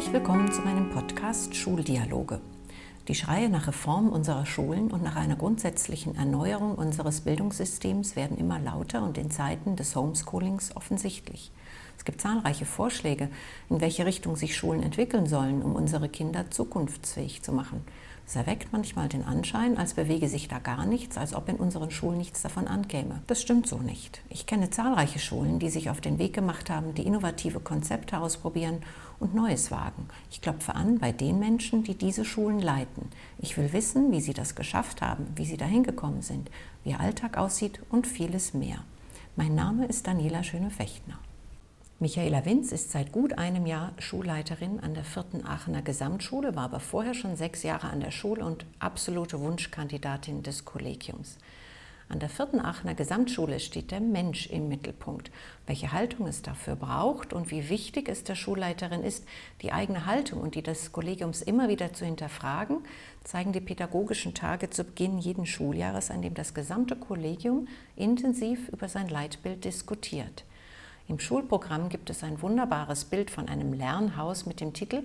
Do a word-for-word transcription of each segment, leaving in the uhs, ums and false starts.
Herzlich willkommen zu meinem Podcast Schuldialoge. Die Schreie nach Reform unserer Schulen und nach einer grundsätzlichen Erneuerung unseres Bildungssystems werden immer lauter und in Zeiten des Homeschoolings offensichtlich. Es gibt zahlreiche Vorschläge, in welche Richtung sich Schulen entwickeln sollen, um unsere Kinder zukunftsfähig zu machen. Es erweckt manchmal den Anschein, als bewege sich da gar nichts, als ob in unseren Schulen nichts davon ankäme. Das stimmt so nicht. Ich kenne zahlreiche Schulen, die sich auf den Weg gemacht haben, die innovative Konzepte ausprobieren und Neues wagen. Ich klopfe an bei den Menschen, die diese Schulen leiten. Ich will wissen, wie sie das geschafft haben, wie sie dahin gekommen sind, wie ihr Alltag aussieht und vieles mehr. Mein Name ist Daniela Schöne-Fechtner. Michaela Winz ist seit gut einem Jahr Schulleiterin an der vierten Aachener Gesamtschule, war aber vorher schon sechs Jahre an der Schule und absolute Wunschkandidatin des Kollegiums. An der vierten Aachener Gesamtschule steht der Mensch im Mittelpunkt. Welche Haltung es dafür braucht und wie wichtig es der Schulleiterin ist, die eigene Haltung und die des Kollegiums immer wieder zu hinterfragen, zeigen die pädagogischen Tage zu Beginn jeden Schuljahres, an dem das gesamte Kollegium intensiv über sein Leitbild diskutiert. Im Schulprogramm gibt es ein wunderbares Bild von einem Lernhaus mit dem Titel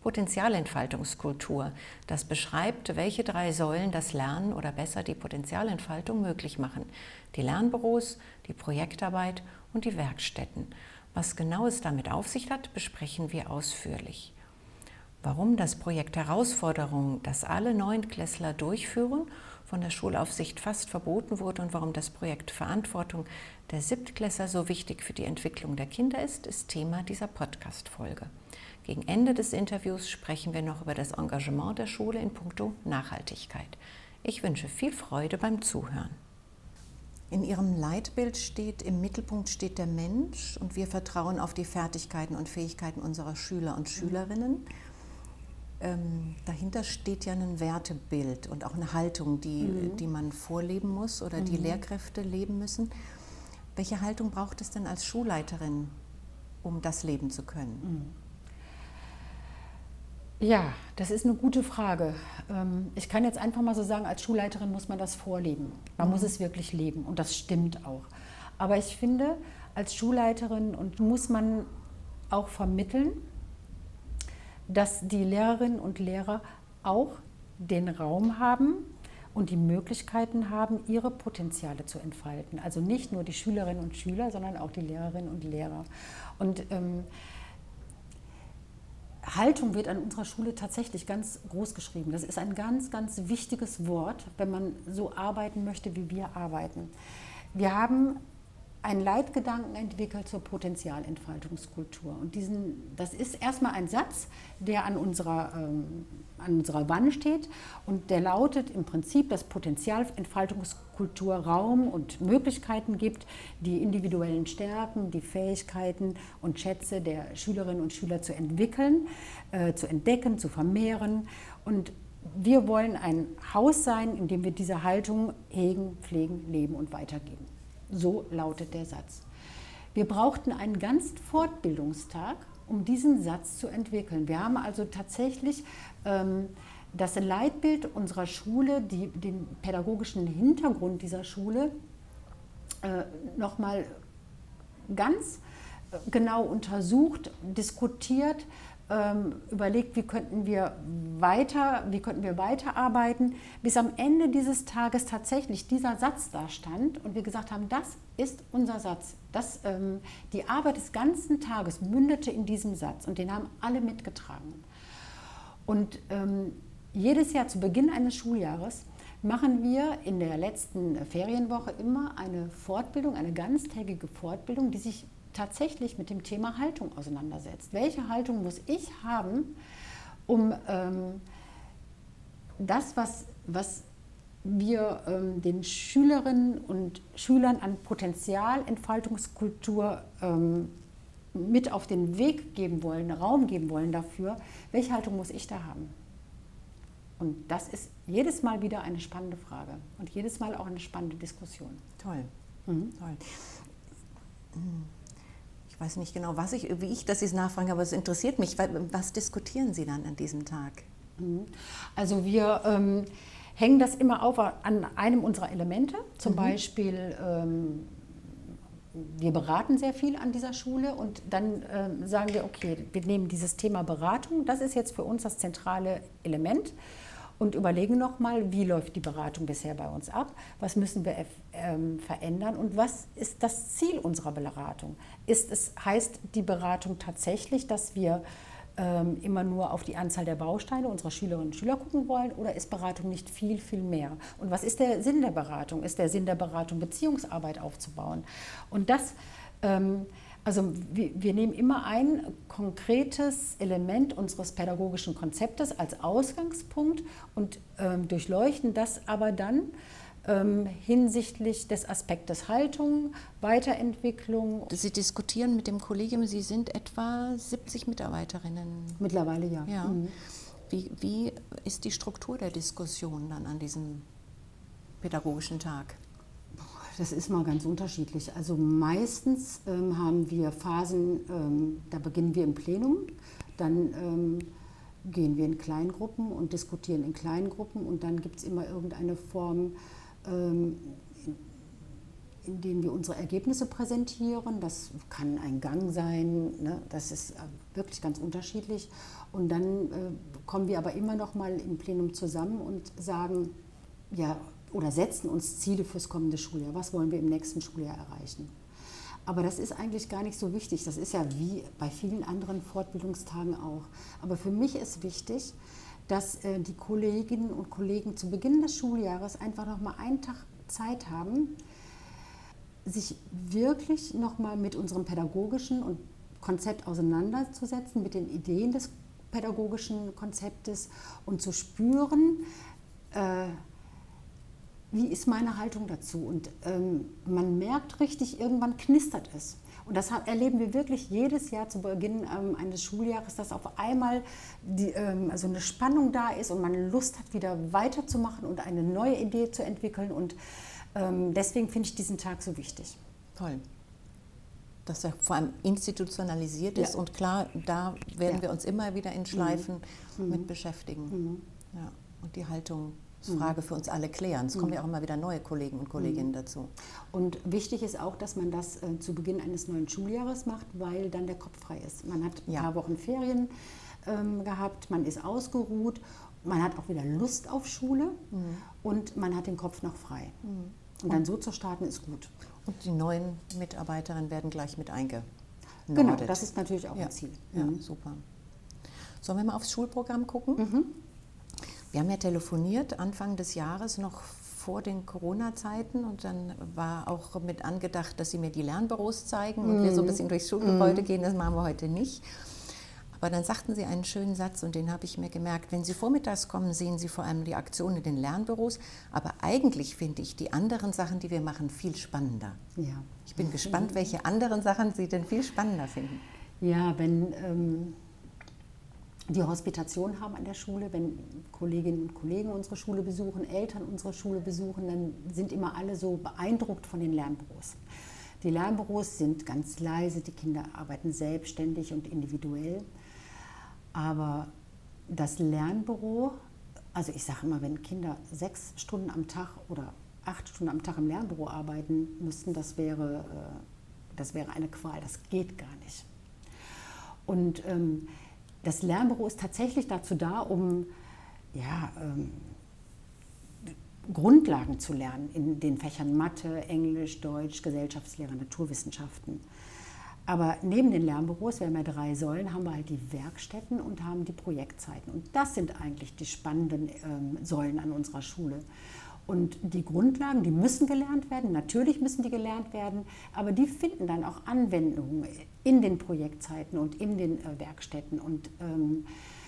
Potenzialentfaltungskultur, das beschreibt, welche drei Säulen das Lernen oder besser die Potenzialentfaltung möglich machen. Die Lernbüros, die Projektarbeit und die Werkstätten. Was genau es damit auf sich hat, besprechen wir ausführlich. Warum das Projekt Herausforderung, das alle Neunklässler durchführen, von der Schulaufsicht fast verboten wurde und warum das Projekt Verantwortung der Siebtklässler so wichtig für die Entwicklung der Kinder ist, ist Thema dieser Podcast-Folge. Gegen Ende des Interviews sprechen wir noch über das Engagement der Schule in puncto Nachhaltigkeit. Ich wünsche viel Freude beim Zuhören. In Ihrem Leitbild steht, im Mittelpunkt steht der Mensch und wir vertrauen auf die Fertigkeiten und Fähigkeiten unserer Schüler und Schülerinnen. Ähm, dahinter steht ja ein Wertebild und auch eine Haltung, die, mhm. die man vorleben muss oder die mhm. Lehrkräfte leben müssen. Welche Haltung braucht es denn als Schulleiterin, um das leben zu können? Ja, das ist eine gute Frage. Ich kann jetzt einfach mal so sagen, als Schulleiterin muss man das vorleben. Man mhm. muss es wirklich leben und das stimmt auch. Aber ich finde, als Schulleiterin und muss man auch vermitteln, dass die Lehrerinnen und Lehrer auch den Raum haben und die Möglichkeiten haben, ihre Potenziale zu entfalten. Also nicht nur die Schülerinnen und Schüler, sondern auch die Lehrerinnen und Lehrer. Und ähm, Haltung wird an unserer Schule tatsächlich ganz groß geschrieben. Das ist ein ganz, ganz wichtiges Wort, wenn man so arbeiten möchte, wie wir arbeiten. Wir haben einen Leitgedanken entwickelt zur Potenzialentfaltungskultur. Und diesen, das ist erstmal ein Satz, der an unserer, ähm, an unserer Wand steht und der lautet im Prinzip, dass Potenzialentfaltungskultur Raum und Möglichkeiten gibt, die individuellen Stärken, die Fähigkeiten und Schätze der Schülerinnen und Schüler zu entwickeln, äh, zu entdecken, zu vermehren. Und wir wollen ein Haus sein, in dem wir diese Haltung hegen, pflegen, leben und weitergeben. So lautet der Satz. Wir brauchten einen ganzen Fortbildungstag, um diesen Satz zu entwickeln. Wir haben also tatsächlich ähm, das Leitbild unserer Schule, die, den pädagogischen Hintergrund dieser Schule äh, nochmal ganz genau untersucht, diskutiert, ähm, überlegt, wie könnten wir weiter, wie könnten wir weiterarbeiten, bis am Ende dieses Tages tatsächlich dieser Satz da stand und wir gesagt haben, das ist unser Satz. Das, ähm, die Arbeit des ganzen Tages mündete in diesem Satz und den haben alle mitgetragen. Und ähm, jedes Jahr zu Beginn eines Schuljahres machen wir in der letzten Ferienwoche immer eine Fortbildung, eine ganztägige Fortbildung, die sich tatsächlich mit dem Thema Haltung auseinandersetzt. Welche Haltung muss ich haben, um ähm, das, was, was wir ähm, den Schülerinnen und Schülern an Potenzialentfaltungskultur ähm, mit auf den Weg geben wollen, Raum geben wollen dafür, welche Haltung muss ich da haben? Und das ist jedes Mal wieder eine spannende Frage und jedes Mal auch eine spannende Diskussion. Toll, mhm. toll. Ich weiß nicht genau, was ich, wie ich das jetzt nachfrage, aber es interessiert mich. Was diskutieren Sie dann an diesem Tag? Also wir ähm, hängen das immer auf an einem unserer Elemente, zum mhm. Beispiel ähm, wir beraten sehr viel an dieser Schule und dann äh, sagen wir, okay, wir nehmen dieses Thema Beratung, das ist jetzt für uns das zentrale Element und überlegen nochmal, wie läuft die Beratung bisher bei uns ab, was müssen wir ähm, verändern und was ist das Ziel unserer Beratung? Ist es, heißt die Beratung tatsächlich, dass wir ähm, immer nur auf die Anzahl der Bausteine unserer Schülerinnen und Schüler gucken wollen oder ist Beratung nicht viel, viel mehr? Und was ist der Sinn der Beratung? Ist der Sinn der Beratung, Beziehungsarbeit aufzubauen? Und das, ähm, also wir, wir nehmen immer ein konkretes Element unseres pädagogischen Konzeptes als Ausgangspunkt und ähm, durchleuchten das aber dann ähm, hinsichtlich des Aspektes Haltung, Weiterentwicklung. Sie diskutieren mit dem Kollegium, Sie sind etwa siebzig Mitarbeiterinnen. Mittlerweile ja. ja. Mhm. Wie, wie ist die Struktur der Diskussion dann an diesem pädagogischen Tag? Das ist mal ganz unterschiedlich. Also meistens ähm, haben wir Phasen, ähm, da beginnen wir im Plenum, dann ähm, gehen wir in Kleingruppen und diskutieren in Kleingruppen und dann gibt es immer irgendeine Form, ähm, in, in denen wir unsere Ergebnisse präsentieren. Das kann ein Gang sein, ne? Das ist äh, wirklich ganz unterschiedlich. Und dann äh, kommen wir aber immer noch mal im Plenum zusammen und sagen, ja, oder setzen uns Ziele fürs kommende Schuljahr. Was wollen wir im nächsten Schuljahr erreichen? Aber das ist eigentlich gar nicht so wichtig. Das ist ja wie bei vielen anderen Fortbildungstagen auch. Aber für mich ist wichtig, dass äh, die Kolleginnen und Kollegen zu Beginn des Schuljahres einfach noch mal einen Tag Zeit haben, sich wirklich noch mal mit unserem pädagogischen und Konzept auseinanderzusetzen, mit den Ideen des pädagogischen Konzeptes und zu spüren, äh, wie ist meine Haltung dazu? Und ähm, man merkt richtig, irgendwann knistert es. Und das erleben wir wirklich jedes Jahr zu Beginn ähm, eines Schuljahres, dass auf einmal die, ähm, also eine Spannung da ist und man Lust hat, wieder weiterzumachen und eine neue Idee zu entwickeln. Und ähm, deswegen finde ich diesen Tag so wichtig. Toll. Dass er vor allem institutionalisiert ist Ja. und klar, da werden Ja. wir uns immer wieder in Schleifen Mhm. mit beschäftigen. Mhm. Ja. Und die Haltungsfrage mhm. für uns alle klären. Es kommen ja auch immer wieder neue Kollegen und Kolleginnen mhm. dazu. Und wichtig ist auch, dass man das äh, zu Beginn eines neuen Schuljahres macht, weil dann der Kopf frei ist. Man hat ein ja. paar Wochen Ferien ähm, gehabt, man ist ausgeruht, man hat auch wieder Lust auf Schule mhm. und man hat den Kopf noch frei. Mhm. Und dann so zu starten ist gut. Und die neuen Mitarbeiterinnen werden gleich mit eingenordet. Genau, das ist natürlich auch ja. ein Ziel. Ja, mhm. super. Sollen wir mal aufs Schulprogramm gucken? Mhm. Wir haben ja telefoniert Anfang des Jahres, noch vor den Corona-Zeiten, und dann war auch mit angedacht, dass Sie mir die Lernbüros zeigen und mm. wir so ein bisschen durchs Schulgebäude mm. gehen. Das machen wir heute nicht. Aber dann sagten Sie einen schönen Satz und den habe ich mir gemerkt. Wenn Sie vormittags kommen, sehen Sie vor allem die Aktionen in den Lernbüros. Aber eigentlich finde ich die anderen Sachen, die wir machen, viel spannender. Ja. Ich bin gespannt, welche anderen Sachen Sie denn viel spannender finden. Ja, wenn ähm, die Hospitation haben an der Schule, wenn Kolleginnen und Kollegen unsere Schule besuchen, Eltern unsere Schule besuchen, dann sind immer alle so beeindruckt von den Lernbüros. Die Lernbüros sind ganz leise, die Kinder arbeiten selbstständig und individuell. Aber das Lernbüro, also ich sage immer, wenn Kinder sechs Stunden am Tag oder acht Stunden am Tag im Lernbüro arbeiten müssten, das wäre, das wäre eine Qual, das geht gar nicht. Und ähm, das Lernbüro ist tatsächlich dazu da, um ja, ähm, Grundlagen zu lernen in den Fächern Mathe, Englisch, Deutsch, Gesellschaftslehre, Naturwissenschaften. Aber neben den Lernbüros, wir haben ja drei Säulen, haben wir halt die Werkstätten und haben die Projektzeiten. Und das sind eigentlich die spannenden ähm, Säulen an unserer Schule. Und die Grundlagen, die müssen gelernt werden, natürlich müssen die gelernt werden, aber die finden dann auch Anwendung in den Projektzeiten und in den äh, Werkstätten. Und ähm,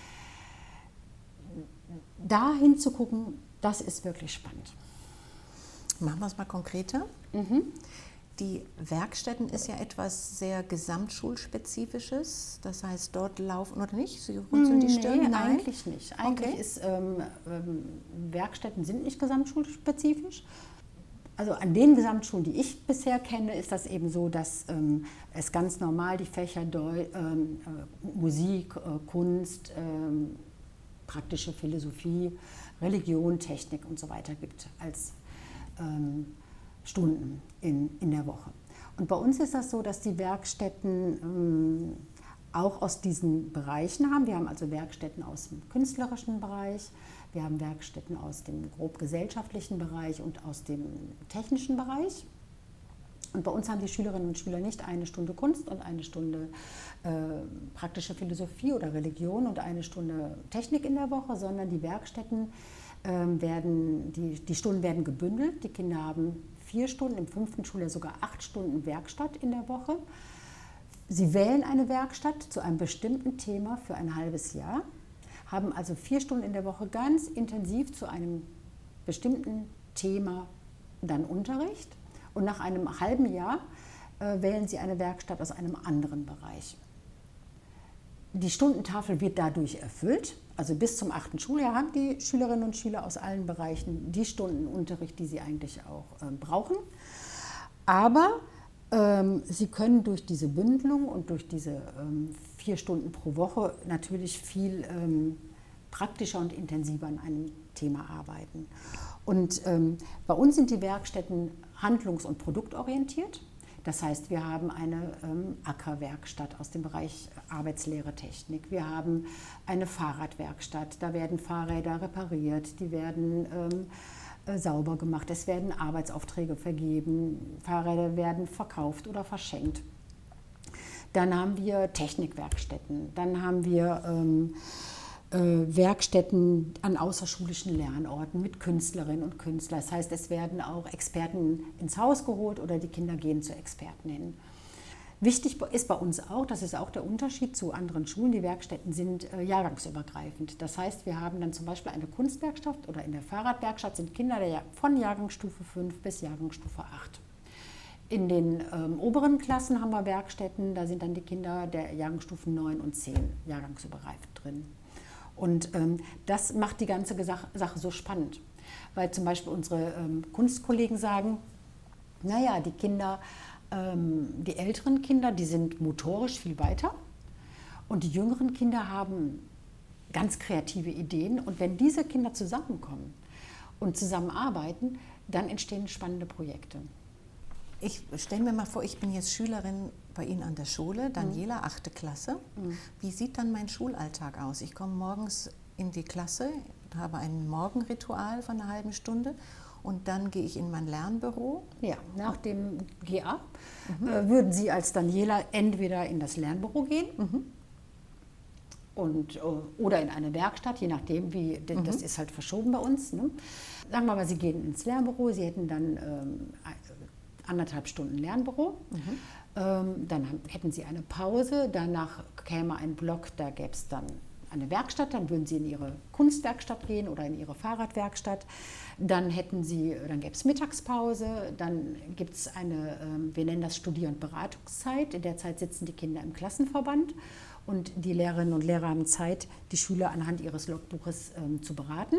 da hinzugucken, das ist wirklich spannend. Machen wir es mal konkreter. Mhm. Die Werkstätten ist ja etwas sehr Gesamtschulspezifisches, das heißt, dort laufen, oder nicht? Sie runzeln die Stirn? Nee, Nein, eigentlich nicht. Eigentlich okay. ist, ähm, ähm, Werkstätten sind nicht gesamtschulspezifisch. Also an den Gesamtschulen, die ich bisher kenne, ist das eben so, dass ähm, es ganz normal die Fächer Deu ähm, äh, Musik, äh, Kunst, ähm, praktische Philosophie, Religion, Technik und so weiter gibt als ähm, Stunden in, in der Woche. Und bei uns ist das so, dass die Werkstätten ähm, auch aus diesen Bereichen haben. Wir haben also Werkstätten aus dem künstlerischen Bereich, wir haben Werkstätten aus dem grob gesellschaftlichen Bereich und aus dem technischen Bereich. Und bei uns haben die Schülerinnen und Schüler nicht eine Stunde Kunst und eine Stunde äh, praktische Philosophie oder Religion und eine Stunde Technik in der Woche, sondern die Werkstätten äh, werden, die, die Stunden werden gebündelt. Die Kinder haben vier Stunden, im fünften Schuljahr sogar acht Stunden Werkstatt in der Woche. Sie wählen eine Werkstatt zu einem bestimmten Thema für ein halbes Jahr, haben also vier Stunden in der Woche ganz intensiv zu einem bestimmten Thema dann Unterricht. Und nach einem halben Jahr äh, wählen sie eine Werkstatt aus einem anderen Bereich. Die Stundentafel wird dadurch erfüllt. Also bis zum achten Schuljahr haben die Schülerinnen und Schüler aus allen Bereichen die Stunden Unterricht, die sie eigentlich auch äh, brauchen. Aber ähm, sie können durch diese Bündelung und durch diese ähm, vier Stunden pro Woche natürlich viel ähm, praktischer und intensiver an einem Thema arbeiten. Und ähm, bei uns sind die Werkstätten handlungs- und produktorientiert. Das heißt, wir haben eine ähm, Ackerwerkstatt aus dem Bereich Arbeitslehre, Technik. Wir haben eine Fahrradwerkstatt, da werden Fahrräder repariert, die werden ähm, äh, sauber gemacht, es werden Arbeitsaufträge vergeben, Fahrräder werden verkauft oder verschenkt. Dann haben wir Technikwerkstätten, dann haben wir ähm, Werkstätten an außerschulischen Lernorten mit Künstlerinnen und Künstlern. Das heißt, es werden auch Experten ins Haus geholt oder die Kinder gehen zu Experten hin. Wichtig ist bei uns auch, das ist auch der Unterschied zu anderen Schulen, die Werkstätten sind äh, jahrgangsübergreifend. Das heißt, wir haben dann zum Beispiel eine Kunstwerkstatt oder in der Fahrradwerkstatt sind Kinder der, von Jahrgangsstufe fünf bis Jahrgangsstufe acht. In den ähm, oberen Klassen haben wir Werkstätten, da sind dann die Kinder der Jahrgangsstufen neun und zehn jahrgangsübergreifend drin. Und ähm, das macht die ganze Sache so spannend, weil zum Beispiel unsere ähm, Kunstkollegen sagen, naja, die Kinder, ähm, die älteren Kinder, die sind motorisch viel weiter und die jüngeren Kinder haben ganz kreative Ideen und wenn diese Kinder zusammenkommen und zusammenarbeiten, dann entstehen spannende Projekte. Ich stelle mir mal vor, ich bin jetzt Schülerin bei Ihnen an der Schule, Daniela, achte Klasse. Mhm. Wie sieht dann mein Schulalltag aus? Ich komme morgens in die Klasse, habe ein Morgenritual von einer halben Stunde und dann gehe ich in mein Lernbüro. Ja, nach dem G A mhm. äh, würden Sie als Daniela entweder in das Lernbüro gehen mhm. und, oder in eine Werkstatt, je nachdem, wie, mhm. das ist halt verschoben bei uns. Ne? Sagen wir mal, Sie gehen ins Lernbüro, Sie hätten dann ähm, anderthalb Stunden Lernbüro. Mhm. Ähm, dann haben, hätten Sie eine Pause, danach käme ein Block, da gäbe es dann eine Werkstatt, dann würden Sie in Ihre Kunstwerkstatt gehen oder in Ihre Fahrradwerkstatt. Dann hätten Sie, dann gäbe es Mittagspause, dann gibt es eine, ähm, wir nennen das Studier- und Beratungszeit. In der Zeit sitzen die Kinder im Klassenverband und die Lehrerinnen und Lehrer haben Zeit, die Schüler anhand ihres Logbuches ähm, zu beraten.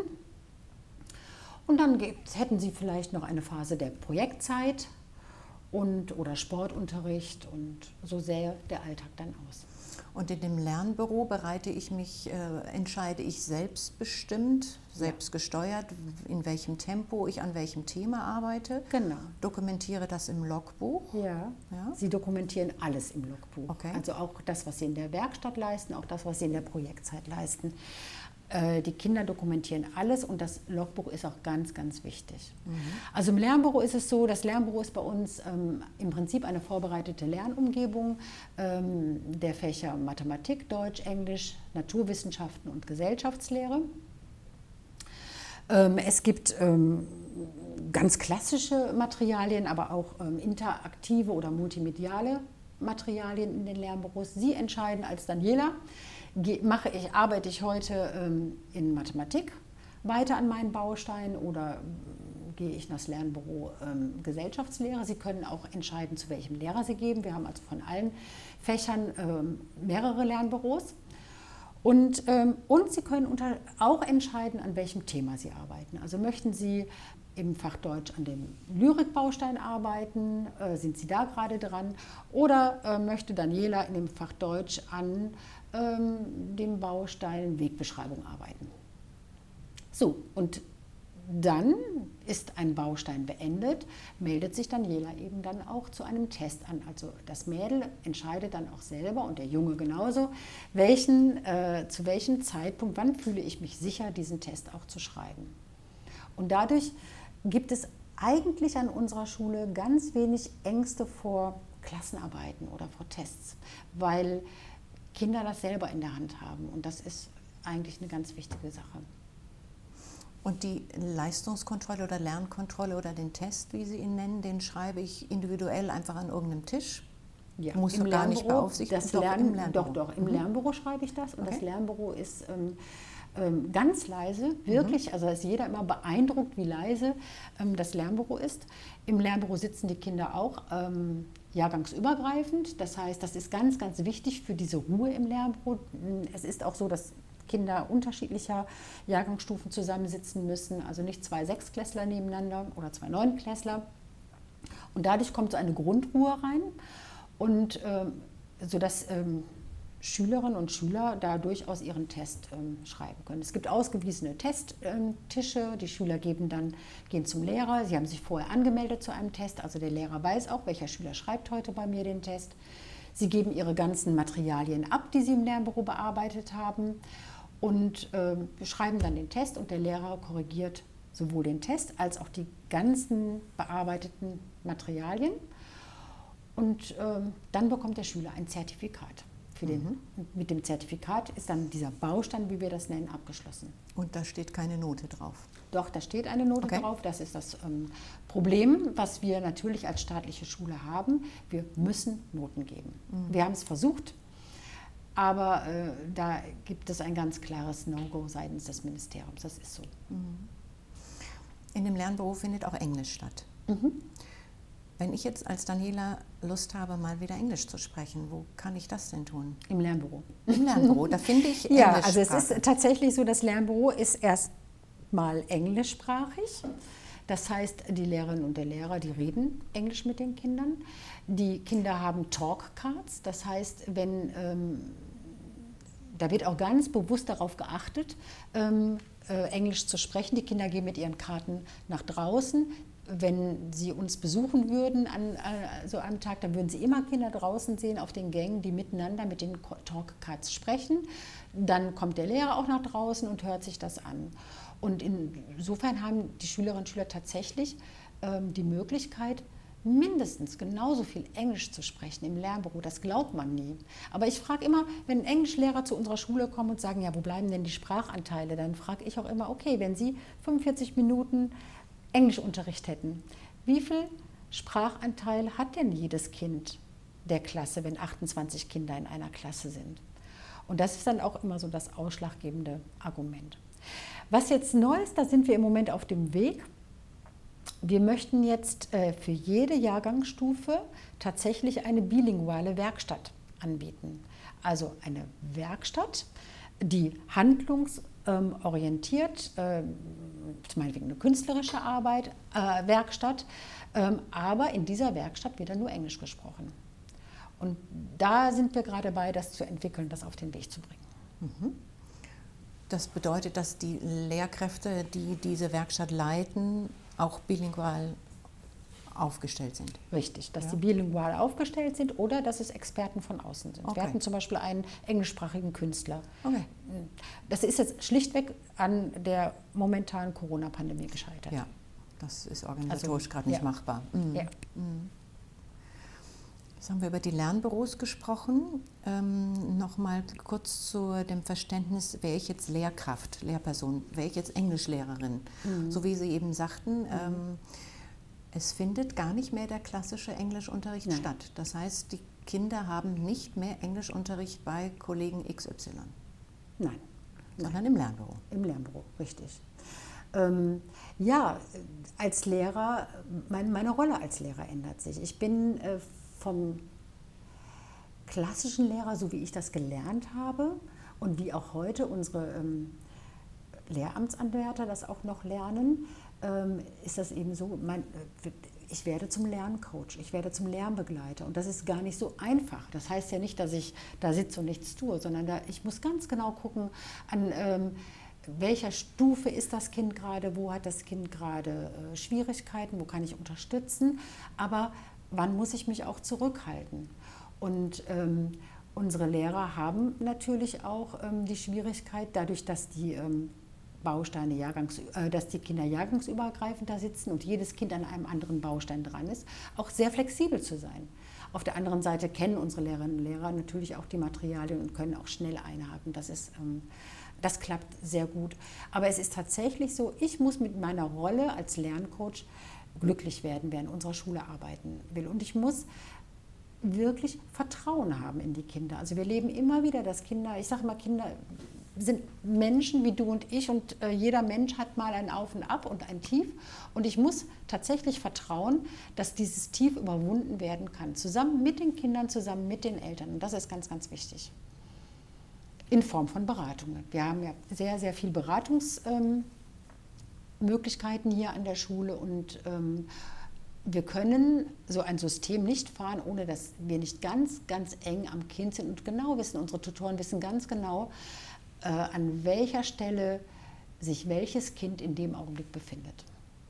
Und dann gibt's, hätten Sie vielleicht noch eine Phase der Projektzeit und, oder Sportunterricht und so sähe der Alltag dann aus. Und in dem Lernbüro bereite ich mich, äh, entscheide ich selbstbestimmt, selbstgesteuert, in welchem Tempo ich an welchem Thema arbeite. Genau. Dokumentiere das im Logbuch. Ja. ja. Sie dokumentieren alles im Logbuch. Okay. Also auch das, was Sie in der Werkstatt leisten, auch das, was Sie in der Projektzeit leisten. Die Kinder dokumentieren alles und das Logbuch ist auch ganz, ganz wichtig. Mhm. Also im Lernbüro ist es so, das Lernbüro ist bei uns ähm, im Prinzip eine vorbereitete Lernumgebung ähm, der Fächer Mathematik, Deutsch, Englisch, Naturwissenschaften und Gesellschaftslehre. Ähm, es gibt ähm, ganz klassische Materialien, aber auch ähm, interaktive oder multimediale Materialien in den Lernbüros. Sie entscheiden als Daniela, Mache ich, arbeite ich heute ähm, in Mathematik weiter an meinen Bausteinen oder äh, gehe ich in das Lernbüro ähm, Gesellschaftslehre. Sie können auch entscheiden, zu welchem Lehrer Sie geben. Wir haben also von allen Fächern ähm, mehrere Lernbüros. Und, ähm, und Sie können unter, auch entscheiden, an welchem Thema Sie arbeiten. Also möchten Sie im Fach Deutsch an dem Lyrikbaustein arbeiten, äh, sind Sie da gerade dran? Oder äh, möchte Daniela in dem Fach Deutsch an dem Baustein Wegbeschreibung arbeiten. So, und dann ist ein Baustein beendet, meldet sich Daniela eben dann auch zu einem Test an. Also das Mädel entscheidet dann auch selber und der Junge genauso, welchen, äh, zu welchem Zeitpunkt, wann fühle ich mich sicher, diesen Test auch zu schreiben. Und dadurch gibt es eigentlich an unserer Schule ganz wenig Ängste vor Klassenarbeiten oder vor Tests, weil Kinder das selber in der Hand haben und das ist eigentlich eine ganz wichtige Sache. Und die Leistungskontrolle oder Lernkontrolle oder den Test, wie Sie ihn nennen, den schreibe ich individuell einfach an irgendeinem Tisch? Ja, muss im gar nicht beaufsichtigt das doch, Lern, im Lernbüro. Doch, doch, im mhm. Lernbüro schreibe ich das und okay. Das Lernbüro ist ähm, ähm, ganz leise, wirklich, mhm. also ist jeder immer beeindruckt, wie leise ähm, das Lernbüro ist. Im Lernbüro sitzen die Kinder auch ähm, jahrgangsübergreifend, das heißt, das ist ganz, ganz wichtig für diese Ruhe im Lernbüro. Es ist auch so, dass Kinder unterschiedlicher Jahrgangsstufen zusammensitzen müssen, also nicht zwei Sechsklässler nebeneinander oder zwei Neunklässler. Und dadurch kommt so eine Grundruhe rein, und ähm, sodass ähm, Schülerinnen und Schüler da durchaus ihren Test ähm, schreiben können. Es gibt ausgewiesene Testtische, ähm, die Schüler geben dann, gehen zum Lehrer, sie haben sich vorher angemeldet zu einem Test, also der Lehrer weiß auch, welcher Schüler schreibt heute bei mir den Test. Sie geben ihre ganzen Materialien ab, die sie im Lernbüro bearbeitet haben, und äh, schreiben dann den Test und der Lehrer korrigiert sowohl den Test als auch die ganzen bearbeiteten Materialien. Und äh, dann bekommt der Schüler ein Zertifikat. Für den, mhm. Mit dem Zertifikat ist dann dieser Baustein, wie wir das nennen, abgeschlossen. Und da steht keine Note drauf? Doch, da steht eine Note okay. drauf. Das ist das ähm, Problem, was wir natürlich als staatliche Schule haben. Wir müssen Noten geben. Mhm. Wir haben es versucht, aber äh, da gibt es ein ganz klares No-Go seitens des Ministeriums. Das ist so. Mhm. In dem Lernbüro findet auch Englisch statt. Mhm. Wenn ich jetzt als Daniela Lust habe, mal wieder Englisch zu sprechen, wo kann ich das denn tun? Im Lernbüro. Im Lernbüro, da finde ich Englisch. Ja, also es ist tatsächlich so, das Lernbüro ist erstmal englischsprachig. Das heißt, die Lehrerinnen und der Lehrer, die reden Englisch mit den Kindern. Die Kinder haben Talkcards, das heißt, wenn, ähm, da wird auch ganz bewusst darauf geachtet, ähm, äh, Englisch zu sprechen. Die Kinder gehen mit ihren Karten nach draußen. Wenn Sie uns besuchen würden an, an so einem Tag, dann würden Sie immer Kinder draußen sehen auf den Gängen, die miteinander mit den Talkcards sprechen. Dann kommt der Lehrer auch nach draußen und hört sich das an. Und insofern haben die Schülerinnen und Schüler tatsächlich ähm, die Möglichkeit, mindestens genauso viel Englisch zu sprechen im Lernbüro. Das glaubt man nie. Aber ich frage immer, wenn Englischlehrer zu unserer Schule kommen und sagen, ja, wo bleiben denn die Sprachanteile? Dann frage ich auch immer, okay, wenn Sie fünfundvierzig Minuten Englischunterricht hätten, wie viel Sprachanteil hat denn jedes Kind der Klasse, wenn achtundzwanzig Kinder in einer Klasse sind? Und das ist dann auch immer so das ausschlaggebende Argument. Was jetzt neu ist, da sind wir im Moment auf dem Weg. Wir möchten jetzt äh, für jede Jahrgangsstufe tatsächlich eine bilinguale Werkstatt anbieten. Also eine Werkstatt, die handlungsorientiert, äh, zum Beispiel eine künstlerische Arbeit, äh, Werkstatt, ähm, aber in dieser Werkstatt wird dann nur Englisch gesprochen. Und da sind wir gerade dabei, das zu entwickeln, das auf den Weg zu bringen. Mhm. Das bedeutet, dass die Lehrkräfte, die diese Werkstatt leiten, auch bilingual aufgestellt sind? Richtig, dass ja. sie bilingual aufgestellt sind oder dass es Experten von außen sind. Okay. Wir hatten zum Beispiel einen englischsprachigen Künstler. Okay. Das ist jetzt schlichtweg an der momentanen Corona-Pandemie gescheitert. Ja, das ist organisatorisch also, gerade nicht ja. machbar. Mhm. Ja. Mhm. Jetzt haben wir über die Lernbüros gesprochen. Ähm, Nochmal kurz zu dem Verständnis, wäre ich jetzt Lehrkraft, Lehrperson, wäre ich jetzt Englischlehrerin, mhm. so wie Sie eben sagten, mhm. ähm, es findet gar nicht mehr der klassische Englischunterricht Nein. statt. Das heißt, die Kinder haben nicht mehr Englischunterricht bei Kollegen X Y. Nein. Sondern im Lernbüro. Im Lernbüro, richtig. Ähm, ja, als Lehrer, mein, meine Rolle als Lehrer ändert sich. Ich bin äh, vom klassischen Lehrer, so wie ich das gelernt habe und wie auch heute unsere ähm, Lehramtsanwärter das auch noch lernen, ähm, ist das eben so, mein, äh, ich werde zum Lerncoach, ich werde zum Lernbegleiter und das ist gar nicht so einfach. Das heißt ja nicht, dass ich da sitze und nichts tue, sondern da, ich muss ganz genau gucken, an, ähm, welcher Stufe ist das Kind gerade, wo hat das Kind gerade äh, Schwierigkeiten, wo kann ich unterstützen, aber wann muss ich mich auch zurückhalten? Und ähm, unsere Lehrer haben natürlich auch ähm, die Schwierigkeit, dadurch, dass die ähm, Bausteine Jahrgangs, äh, dass die Kinder jahrgangsübergreifend da sitzen und jedes Kind an einem anderen Baustein dran ist, auch sehr flexibel zu sein. Auf der anderen Seite kennen unsere Lehrerinnen und Lehrer natürlich auch die Materialien und können auch schnell einhaken. Das ist, ähm, das klappt sehr gut. Aber es ist tatsächlich so, ich muss mit meiner Rolle als Lerncoach glücklich werden, wer in unserer Schule arbeiten will. Und ich muss wirklich Vertrauen haben in die Kinder. Also wir leben immer wieder, dass Kinder, ich sage mal, Kinder sind Menschen wie du und ich und äh, jeder Mensch hat mal ein Auf und Ab und ein Tief und ich muss tatsächlich vertrauen, dass dieses Tief überwunden werden kann, zusammen mit den Kindern, zusammen mit den Eltern und das ist ganz, ganz wichtig. In Form von Beratungen. Wir haben ja sehr, sehr viel Beratungsmöglichkeiten ähm, hier an der Schule und ähm, wir können so ein System nicht fahren, ohne dass wir nicht ganz, ganz eng am Kind sind und genau wissen, unsere Tutoren wissen ganz genau, äh, an welcher Stelle sich welches Kind in dem Augenblick befindet.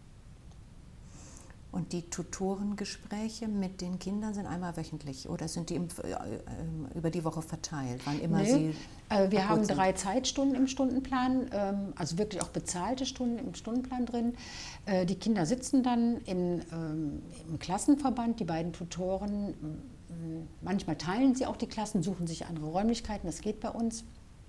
Und die Tutorengespräche mit den Kindern sind einmal wöchentlich oder sind die im, äh, über die Woche verteilt? Wann immer nee, sie äh, wir haben drei Zeitstunden im Stundenplan, ähm, also wirklich auch bezahlte Stunden im Stundenplan drin. Äh, die Kinder sitzen dann in, ähm, im Klassenverband, die beiden Tutoren. Manchmal teilen sie auch die Klassen, suchen sich andere Räumlichkeiten, das geht bei uns.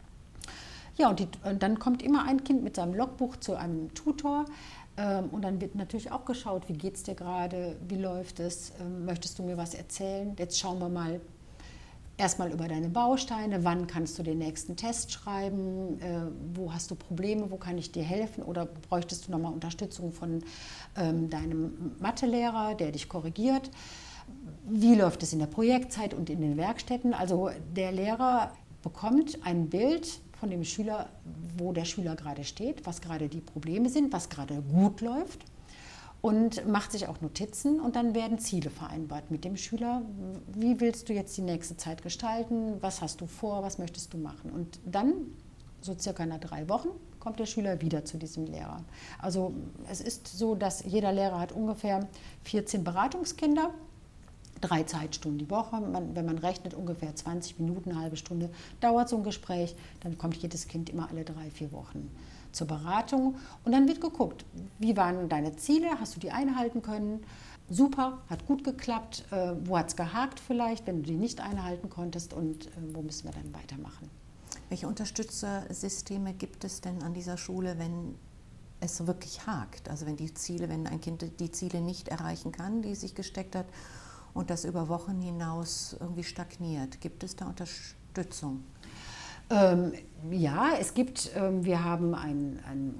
Ja, und, die, und dann kommt immer ein Kind mit seinem Logbuch zu einem Tutor. Und dann wird natürlich auch geschaut, wie geht es dir gerade, wie läuft es, möchtest du mir was erzählen? Jetzt schauen wir mal erstmal über deine Bausteine, wann kannst du den nächsten Test schreiben, wo hast du Probleme, wo kann ich dir helfen oder bräuchtest du nochmal Unterstützung von deinem Mathelehrer, der dich korrigiert? Wie läuft es in der Projektzeit und in den Werkstätten? Also der Lehrer bekommt ein Bild von dem Schüler, wo der Schüler gerade steht, was gerade die Probleme sind, was gerade gut läuft und macht sich auch Notizen und dann werden Ziele vereinbart mit dem Schüler. Wie willst du jetzt die nächste Zeit gestalten? Was hast du vor? Was möchtest du machen? Und dann, so circa nach drei Wochen, kommt der Schüler wieder zu diesem Lehrer. Also es ist so, dass jeder Lehrer hat ungefähr vierzehn Beratungskinder, drei Zeitstunden die Woche. Man, wenn man rechnet, ungefähr zwanzig Minuten, eine halbe Stunde dauert so ein Gespräch. Dann kommt jedes Kind immer alle drei, vier Wochen zur Beratung. Und dann wird geguckt, wie waren deine Ziele, hast du die einhalten können? Super, hat gut geklappt. Äh, wo hat es gehakt vielleicht, wenn du die nicht einhalten konntest? Und äh, wo müssen wir dann weitermachen? Welche Unterstützersysteme gibt es denn an dieser Schule, wenn es wirklich hakt? Also wenn die Ziele, wenn ein Kind die Ziele nicht erreichen kann, die es sich gesteckt hat, und das über Wochen hinaus irgendwie stagniert. Gibt es da Unterstützung? Ähm, ja, es gibt, ähm, wir haben ein, ein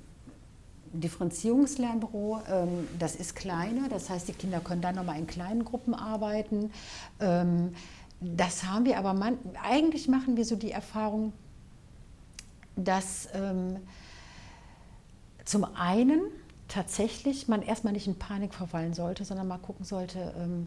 Differenzierungslernbüro, ähm, das ist kleiner, das heißt, die Kinder können dann nochmal in kleinen Gruppen arbeiten. Ähm, das haben wir, aber man, eigentlich machen wir so die Erfahrung, dass ähm, zum einen tatsächlich man erstmal nicht in Panik verfallen sollte, sondern mal gucken sollte, ähm,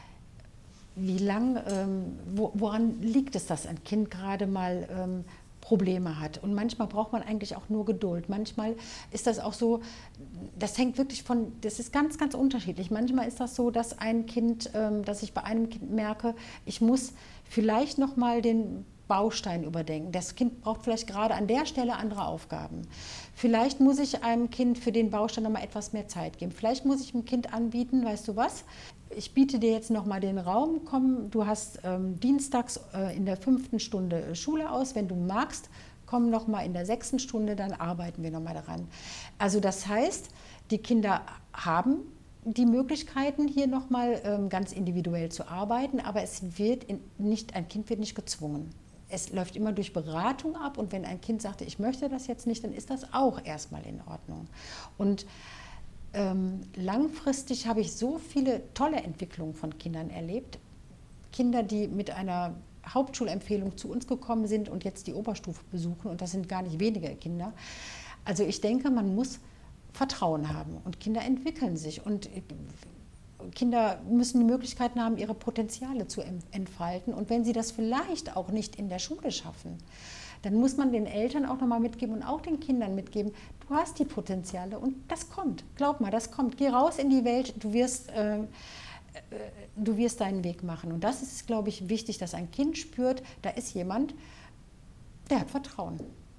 wie lang, ähm, wo, woran liegt es, dass ein Kind gerade mal ähm, Probleme hat. Und manchmal braucht man eigentlich auch nur Geduld. Manchmal ist das auch so, das hängt wirklich von, das ist ganz, ganz unterschiedlich. Manchmal ist das so, dass ein Kind, ähm, dass ich bei einem Kind merke, ich muss vielleicht noch mal den Baustein überdenken. Das Kind braucht vielleicht gerade an der Stelle andere Aufgaben. Vielleicht muss ich einem Kind für den Baustein noch mal etwas mehr Zeit geben. Vielleicht muss ich dem Kind anbieten, weißt du was, ich biete dir jetzt noch mal den Raum, komm, du hast ähm, dienstags äh, in der fünften Stunde Schule aus, wenn du magst, komm noch mal in der sechsten Stunde, dann arbeiten wir noch mal daran. Also das heißt, die Kinder haben die Möglichkeiten, hier noch mal ähm, ganz individuell zu arbeiten, aber es wird in, nicht, ein Kind wird nicht gezwungen. Es läuft immer durch Beratung ab und wenn ein Kind sagt, ich möchte das jetzt nicht, dann ist das auch erstmal in Ordnung. Und ähm, langfristig habe ich so viele tolle Entwicklungen von Kindern erlebt. Kinder, die mit einer Hauptschulempfehlung zu uns gekommen sind und jetzt die Oberstufe besuchen und das sind gar nicht wenige Kinder. Also ich denke, man muss Vertrauen haben und Kinder entwickeln sich und Kinder müssen die Möglichkeiten haben, ihre Potenziale zu entfalten und wenn sie das vielleicht auch nicht in der Schule schaffen, dann muss man den Eltern auch nochmal mitgeben und auch den Kindern mitgeben, du hast die Potenziale und das kommt. Glaub mal, das kommt. Geh raus in die Welt, du wirst, äh, äh, du wirst deinen Weg machen. Und das ist, glaube ich, wichtig, dass ein Kind spürt, da ist jemand, der hat Vertrauen.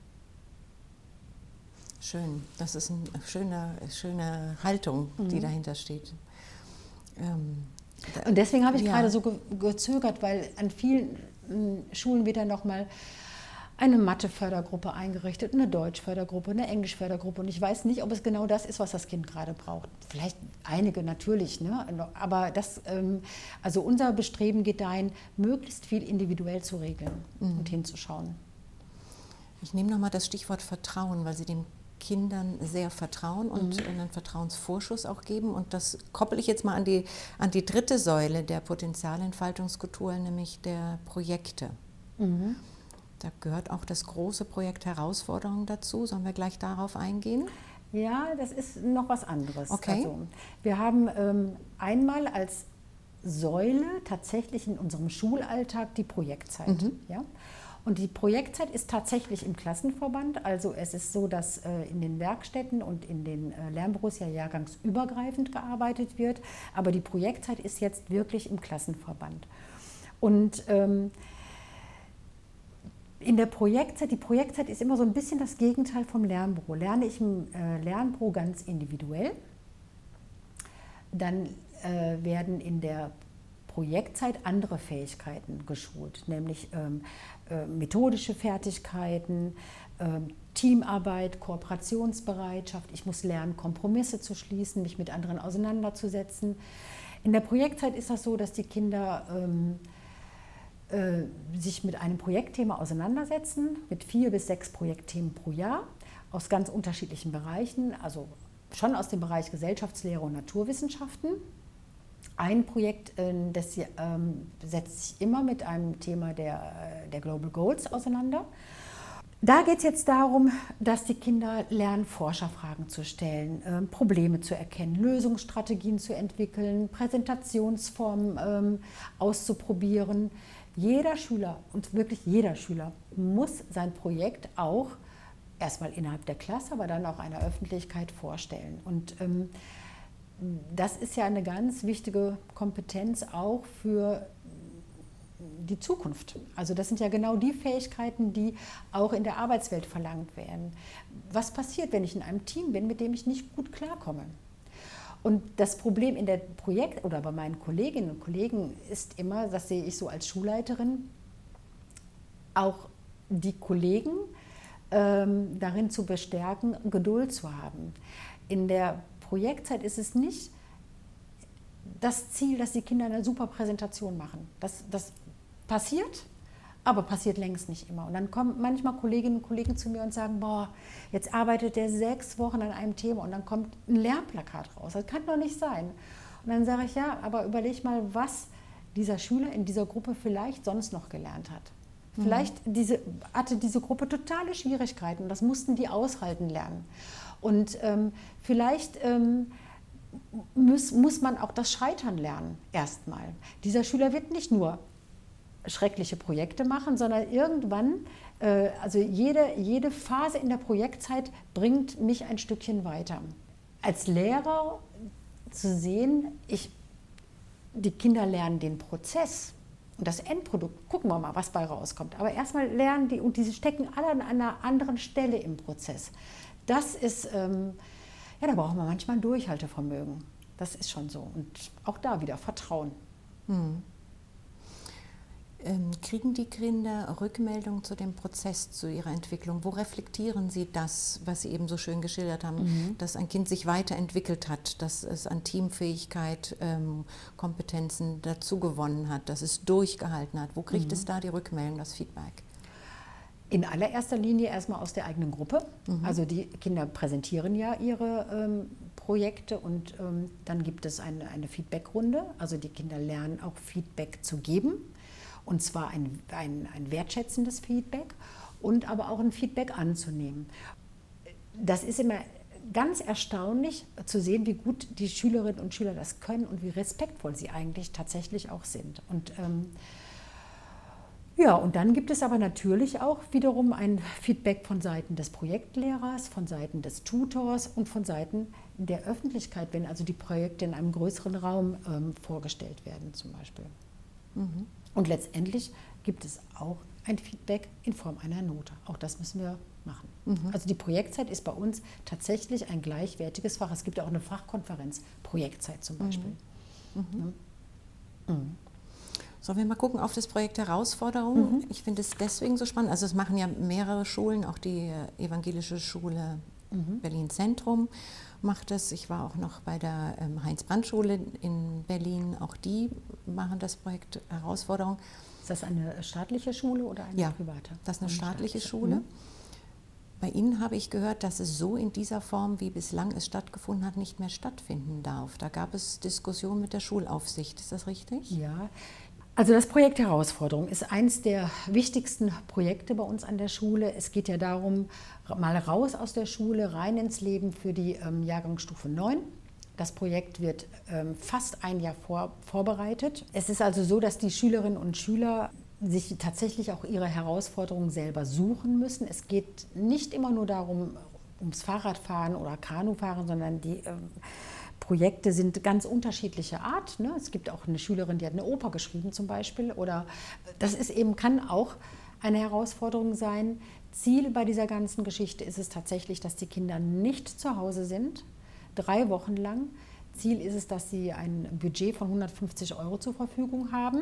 Schön, das ist eine schöne, schöne Haltung, die mhm. dahinter steht. Ähm, da, und deswegen habe ich ja. gerade so ge gezögert, weil an vielen äh, Schulen wird dann nochmal eine Mathe-Fördergruppe eingerichtet, eine Deutsch-Fördergruppe, eine Englisch-Fördergruppe. Und ich weiß nicht, ob es genau das ist, was das Kind gerade braucht. Vielleicht einige natürlich, ne? Aber das, ähm, also unser Bestreben geht dahin, möglichst viel individuell zu regeln mhm. und hinzuschauen. Ich nehme nochmal das Stichwort Vertrauen, weil Sie den Kindern sehr vertrauen und mhm. einen Vertrauensvorschuss auch geben. Und das koppel ich jetzt mal an die, an die dritte Säule der Potenzialentfaltungskultur, nämlich der Projekte. Mhm. Da gehört auch das große Projekt Herausforderung dazu. Sollen wir gleich darauf eingehen? Ja, das ist noch was anderes. Okay. Also, wir haben ähm, einmal als Säule tatsächlich in unserem Schulalltag die Projektzeit. Mhm. Ja? Und die Projektzeit ist tatsächlich im Klassenverband. Also es ist so, dass äh, in den Werkstätten und in den äh, Lernbüros ja jahrgangsübergreifend gearbeitet wird. Aber die Projektzeit ist jetzt wirklich im Klassenverband. Und ähm, in der Projektzeit, die Projektzeit ist immer so ein bisschen das Gegenteil vom Lernbüro. Lerne ich im äh, Lernbüro ganz individuell, dann äh, werden in der Projektzeit andere Fähigkeiten geschult, nämlich ähm, äh, methodische Fertigkeiten, äh, Teamarbeit, Kooperationsbereitschaft. Ich muss lernen, Kompromisse zu schließen, mich mit anderen auseinanderzusetzen. In der Projektzeit ist das so, dass die Kinder ähm, äh, sich mit einem Projektthema auseinandersetzen, mit vier bis sechs Projektthemen pro Jahr aus ganz unterschiedlichen Bereichen, also schon aus dem Bereich Gesellschaftslehre und Naturwissenschaften. Ein Projekt, das ähm, setzt sich immer mit einem Thema der, der Global Goals auseinander. Da geht es jetzt darum, dass die Kinder lernen, Forscherfragen zu stellen, äh, Probleme zu erkennen, Lösungsstrategien zu entwickeln, Präsentationsformen ähm, auszuprobieren. Jeder Schüler, und wirklich jeder Schüler, muss sein Projekt auch erstmal innerhalb der Klasse, aber dann auch einer Öffentlichkeit vorstellen. Und ähm, das ist ja eine ganz wichtige Kompetenz auch für die Zukunft. Also das sind ja genau die Fähigkeiten, die auch in der Arbeitswelt verlangt werden. Was passiert, wenn ich in einem Team bin, mit dem ich nicht gut klarkomme? Und das Problem in der Projekt- oder bei meinen Kolleginnen und Kollegen ist immer, das sehe ich so als Schulleiterin, auch die Kollegen ähm, darin zu bestärken, Geduld zu haben. In der Projektzeit ist es nicht das Ziel, dass die Kinder eine super Präsentation machen. Das, das passiert, aber passiert längst nicht immer. Und dann kommen manchmal Kolleginnen und Kollegen zu mir und sagen, boah, jetzt arbeitet der sechs Wochen an einem Thema und dann kommt ein Lernplakat raus. Das kann doch nicht sein. Und dann sage ich, ja, aber überleg mal, was dieser Schüler in dieser Gruppe vielleicht sonst noch gelernt hat. Vielleicht mhm. diese, hatte diese Gruppe totale Schwierigkeiten. Das mussten die aushalten lernen. Und ähm, vielleicht ähm, muss, muss man auch das Scheitern lernen, erstmal. Dieser Schüler wird nicht nur schreckliche Projekte machen, sondern irgendwann, äh, also jede, jede Phase in der Projektzeit bringt mich ein Stückchen weiter. Als Lehrer zu sehen, ich, die Kinder lernen den Prozess und das Endprodukt, gucken wir mal, was bei rauskommt. Aber erstmal lernen die, und diese stecken alle an einer anderen Stelle im Prozess. Das ist, ähm, ja, da braucht man manchmal ein Durchhaltevermögen. Das ist schon so. Und auch da wieder Vertrauen. Hm. Ähm, kriegen die Kinder Rückmeldung zu dem Prozess, zu ihrer Entwicklung? Wo reflektieren sie das, was Sie eben so schön geschildert haben, mhm. dass ein Kind sich weiterentwickelt hat, dass es an Teamfähigkeit, ähm, Kompetenzen dazu gewonnen hat, dass es durchgehalten hat? Wo kriegt mhm. es da die Rückmeldung, das Feedback? In allererster Linie erstmal aus der eigenen Gruppe. Mhm. Also die Kinder präsentieren ja ihre ähm, Projekte und ähm, dann gibt es eine, eine Feedbackrunde. Also die Kinder lernen auch Feedback zu geben. Und zwar ein, ein, ein wertschätzendes Feedback und aber auch ein Feedback anzunehmen. Das ist immer ganz erstaunlich zu sehen, wie gut die Schülerinnen und Schüler das können und wie respektvoll sie eigentlich tatsächlich auch sind. Und ähm, Ja, und dann gibt es aber natürlich auch wiederum ein Feedback von Seiten des Projektlehrers, von Seiten des Tutors und von Seiten der Öffentlichkeit, wenn also die Projekte in einem größeren Raum ähm, vorgestellt werden zum Beispiel. Mhm. Und letztendlich gibt es auch ein Feedback in Form einer Note. Auch das müssen wir machen. Mhm. Also die Projektzeit ist bei uns tatsächlich ein gleichwertiges Fach. Es gibt ja auch eine Fachkonferenz, Projektzeit zum Beispiel. Mhm. Mhm. Ja. Mhm. Sollen wir mal gucken auf das Projekt Herausforderung? Mhm. Ich finde es deswegen so spannend. Also es machen ja mehrere Schulen, auch die evangelische Schule mhm. Berlin Zentrum macht das. Ich war auch noch bei der ähm, Heinz-Brandt-Schule in Berlin. Auch die machen das Projekt Herausforderung. Ist das eine staatliche Schule oder eine ja, private? Das ist eine, eine staatliche, staatliche Schule. Mhm. Bei Ihnen habe ich gehört, dass es so in dieser Form, wie bislang es stattgefunden hat, nicht mehr stattfinden darf. Da gab es Diskussionen mit der Schulaufsicht. Ist das richtig? Ja. Also das Projekt Herausforderung ist eines der wichtigsten Projekte bei uns an der Schule. Es geht ja darum, mal raus aus der Schule, rein ins Leben für die ähm, Jahrgangsstufe neun. Das Projekt wird ähm, fast ein Jahr vor, vorbereitet. Es ist also so, dass die Schülerinnen und Schüler sich tatsächlich auch ihre Herausforderungen selber suchen müssen. Es geht nicht immer nur darum, ums Fahrradfahren oder Kanufahren, sondern die ähm, Projekte sind ganz unterschiedlicher Art. Ne? Es gibt auch eine Schülerin, die hat eine Oper geschrieben zum Beispiel. Oder das ist eben, kann auch eine Herausforderung sein. Ziel bei dieser ganzen Geschichte ist es tatsächlich, dass die Kinder nicht zu Hause sind, drei Wochen lang. Ziel ist es, dass sie ein Budget von hundertfünfzig Euro zur Verfügung haben.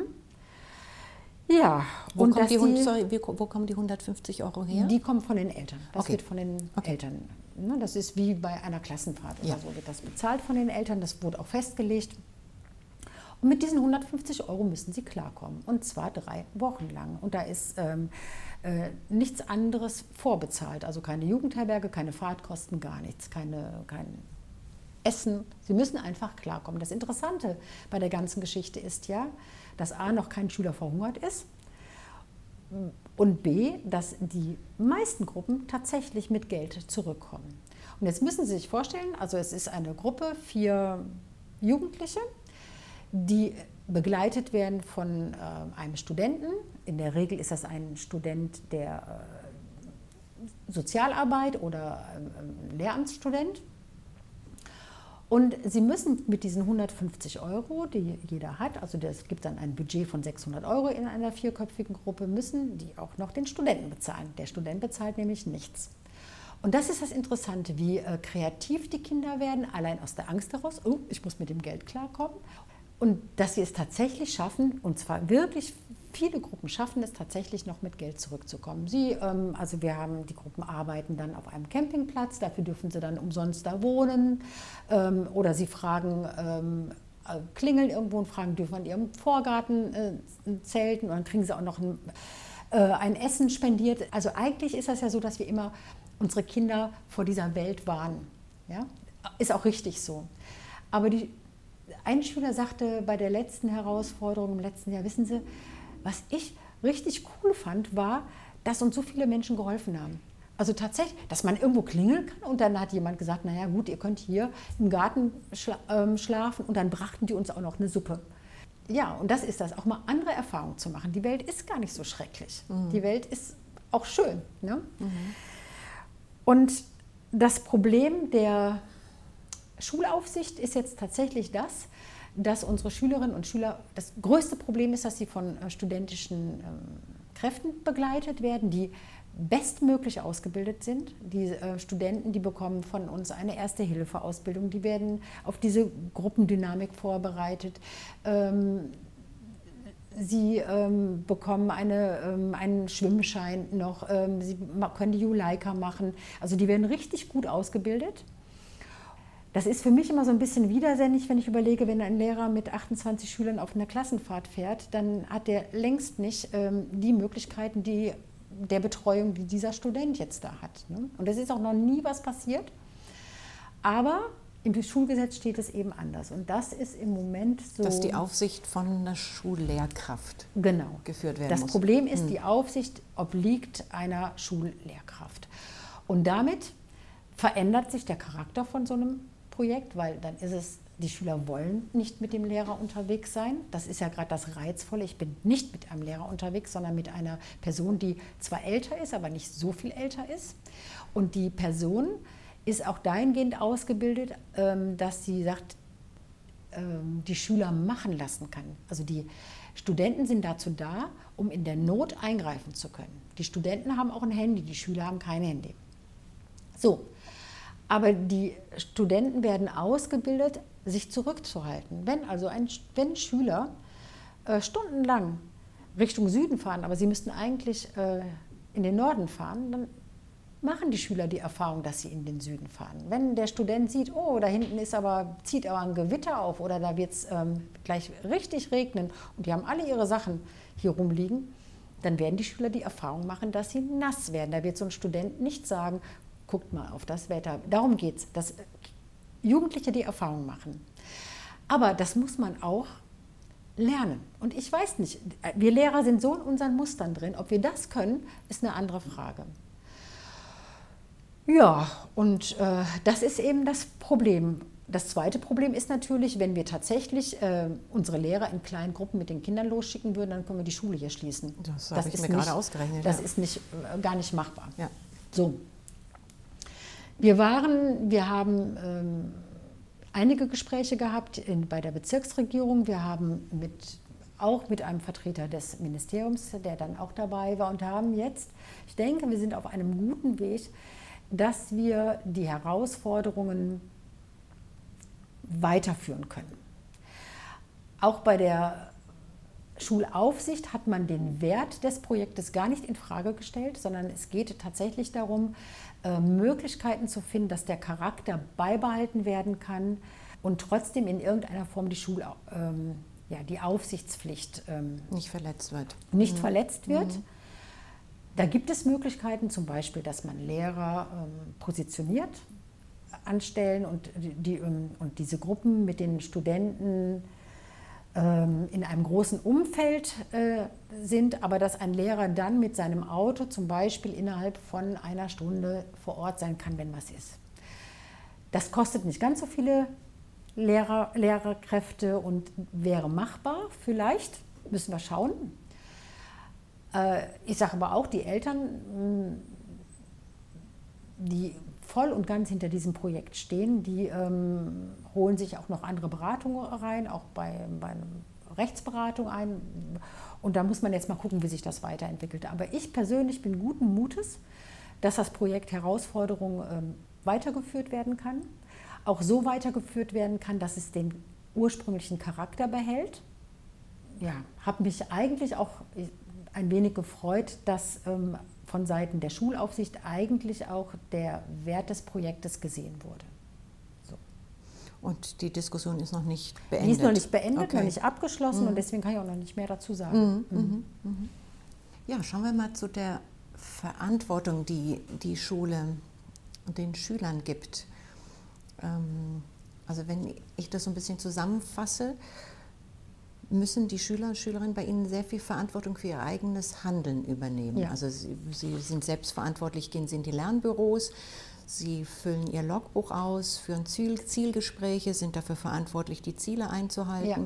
Ja, wo, und kommt die, die, sorry, wo kommen die hundertfünfzig Euro her? Die kommen von den Eltern. Das okay. wird von den okay. Eltern. Das ist wie bei einer Klassenfahrt oder ja. so, wird das bezahlt von den Eltern, das wurde auch festgelegt. Und mit diesen hundertfünfzig Euro müssen sie klarkommen, und zwar drei Wochen lang. Und da ist ähm, äh, nichts anderes vorbezahlt, also keine Jugendherberge, keine Fahrtkosten, gar nichts, keine, kein Essen. Sie müssen einfach klarkommen. Das Interessante bei der ganzen Geschichte ist ja, dass A, noch kein Schüler verhungert ist, und B, dass die meisten Gruppen tatsächlich mit Geld zurückkommen. Und jetzt müssen Sie sich vorstellen, also es ist eine Gruppe, vier Jugendliche, die begleitet werden von äh, einem Studenten. In der Regel ist das ein Student der äh, Sozialarbeit oder äh, Lehramtsstudent. Und sie müssen mit diesen hundertfünfzig Euro, die jeder hat, also es gibt dann ein Budget von sechshundert Euro in einer vierköpfigen Gruppe, müssen die auch noch den Studenten bezahlen. Der Student bezahlt nämlich nichts. Und das ist das Interessante, wie äh, kreativ die Kinder werden, allein aus der Angst heraus, oh, ich muss mit dem Geld klarkommen. Und dass sie es tatsächlich schaffen, und zwar wirklich viele Gruppen schaffen es tatsächlich noch mit Geld zurückzukommen. Sie, ähm, also wir haben, die Gruppen arbeiten dann auf einem Campingplatz, dafür dürfen sie dann umsonst da wohnen. Ähm, oder sie fragen, ähm, klingeln irgendwo und fragen, dürfen wir in ihrem Vorgarten äh, zelten, und dann kriegen sie auch noch ein, äh, ein Essen spendiert. Also eigentlich ist das ja so, dass wir immer unsere Kinder vor dieser Welt warnen. Ja? Ist auch richtig so. Aber die, ein Schüler sagte bei der letzten Herausforderung im letzten Jahr, wissen Sie, was ich richtig cool fand, war, dass uns so viele Menschen geholfen haben. Also tatsächlich, dass man irgendwo klingeln kann, und dann hat jemand gesagt, naja gut, ihr könnt hier im Garten schla ähm, schlafen, und dann brachten die uns auch noch eine Suppe. Ja, und das ist das, auch mal andere Erfahrungen zu machen. Die Welt ist gar nicht so schrecklich. Mhm. Die Welt ist auch schön. Ne? Mhm. Und das Problem der Schulaufsicht ist jetzt tatsächlich das, dass unsere Schülerinnen und Schüler, das größte Problem ist, dass sie von studentischen ähm, Kräften begleitet werden, die bestmöglich ausgebildet sind. Die äh, Studenten, die bekommen von uns eine Erste-Hilfe-Ausbildung, die werden auf diese Gruppendynamik vorbereitet. Ähm, sie ähm, bekommen eine, ähm, einen Schwimmschein noch, ähm, sie können die Juleika machen. Also die werden richtig gut ausgebildet. Das ist für mich immer so ein bisschen widersinnig, wenn ich überlege, wenn ein Lehrer mit achtundzwanzig Schülern auf einer Klassenfahrt fährt, dann hat er längst nicht ähm, die Möglichkeiten die, der Betreuung, die dieser Student jetzt da hat. Ne? Und es ist auch noch nie was passiert. Aber im Schulgesetz steht es eben anders. Und das ist im Moment so... Dass die Aufsicht von einer Schullehrkraft genau. geführt werden das muss. Das Problem ist, hm. die Aufsicht obliegt einer Schullehrkraft. Und damit verändert sich der Charakter von so einem Projekt, weil dann ist es Die Schüler wollen nicht mit dem Lehrer unterwegs sein. Das ist ja gerade das Reizvolle. Ich bin nicht mit einem Lehrer unterwegs, sondern mit einer Person, die zwar älter ist, aber nicht so viel älter ist. Und die Person ist auch dahingehend ausgebildet, dass sie sagt, die Schüler machen lassen kann. Also die Studenten sind dazu da, um in der Not eingreifen zu können. Die Studenten haben auch ein Handy, die Schüler haben kein Handy. So, aber die Studenten werden ausgebildet, sich zurückzuhalten. Wenn also ein wenn Schüler äh, stundenlang Richtung Süden fahren, aber sie müssten eigentlich äh, in den Norden fahren, dann machen die Schüler die Erfahrung, dass sie in den Süden fahren. Wenn der Student sieht, oh, da hinten ist aber, zieht aber ein Gewitter auf oder da wird es ähm, gleich richtig regnen und die haben alle ihre Sachen hier rumliegen, dann werden die Schüler die Erfahrung machen, dass sie nass werden. Da wird so ein Student nicht sagen, guckt mal auf das Wetter. Darum geht es, dass Jugendliche die Erfahrung machen. Aber das muss man auch lernen. Und ich weiß nicht, wir Lehrer sind so in unseren Mustern drin, ob wir das können, ist eine andere Frage. Ja, und äh, das ist eben das Problem. Das zweite Problem ist natürlich, wenn wir tatsächlich äh, unsere Lehrer in kleinen Gruppen mit den Kindern losschicken würden, dann können wir die Schule hier schließen. Das habe ich mir gerade ausgerechnet. Das ja. ist nicht, äh, gar nicht machbar. Ja. So. Wir waren, wir haben ähm, einige Gespräche gehabt in, bei der Bezirksregierung. Wir haben mit, auch mit einem Vertreter des Ministeriums, der dann auch dabei war, und haben jetzt, ich denke, wir sind auf einem guten Weg, dass wir die Herausforderungen weiterführen können. Auch bei der Schulaufsicht hat man den Wert des Projektes gar nicht in Frage gestellt, sondern es geht tatsächlich darum, äh, Möglichkeiten zu finden, dass der Charakter beibehalten werden kann und trotzdem in irgendeiner Form die Schul, ähm, ja, die Aufsichtspflicht ähm, nicht verletzt wird. Nicht mhm. verletzt wird. Mhm. Da gibt es Möglichkeiten, zum Beispiel, dass man Lehrer ähm, positioniert anstellen und, die, und diese Gruppen mit den Studenten ähm, in einem großen Umfeld äh, sind, aber dass ein Lehrer dann mit seinem Auto zum Beispiel innerhalb von einer Stunde vor Ort sein kann, wenn was ist. Das kostet nicht ganz so viele Lehrer, Lehrerkräfte und wäre machbar, vielleicht, müssen wir schauen. Ich sage aber auch, die Eltern, die voll und ganz hinter diesem Projekt stehen, die ähm, holen sich auch noch andere Beratungen rein, auch bei, bei einer Rechtsberatung ein. Und da muss man jetzt mal gucken, wie sich das weiterentwickelt. Aber ich persönlich bin guten Mutes, dass das Projekt Herausforderungen ähm, weitergeführt werden kann. Auch so weitergeführt werden kann, dass es den ursprünglichen Charakter behält. Ja, habe mich eigentlich auch ein wenig gefreut, dass ähm, von Seiten der Schulaufsicht eigentlich auch der Wert des Projektes gesehen wurde. So. Und die Diskussion ist noch nicht beendet? Die ist noch nicht beendet, okay. noch nicht abgeschlossen, mhm. und deswegen kann ich auch noch nicht mehr dazu sagen. Mhm. Mhm. Mhm. Ja, schauen wir mal zu der Verantwortung, die die Schule den Schülern gibt. Ähm, also wenn ich das so ein bisschen zusammenfasse, müssen die Schüler und Schülerinnen bei Ihnen sehr viel Verantwortung für ihr eigenes Handeln übernehmen. Ja. Also sie, sie sind selbstverantwortlich, gehen Sie in die Lernbüros, Sie füllen Ihr Logbuch aus, führen Ziel, Zielgespräche, sind dafür verantwortlich, die Ziele einzuhalten. Ja.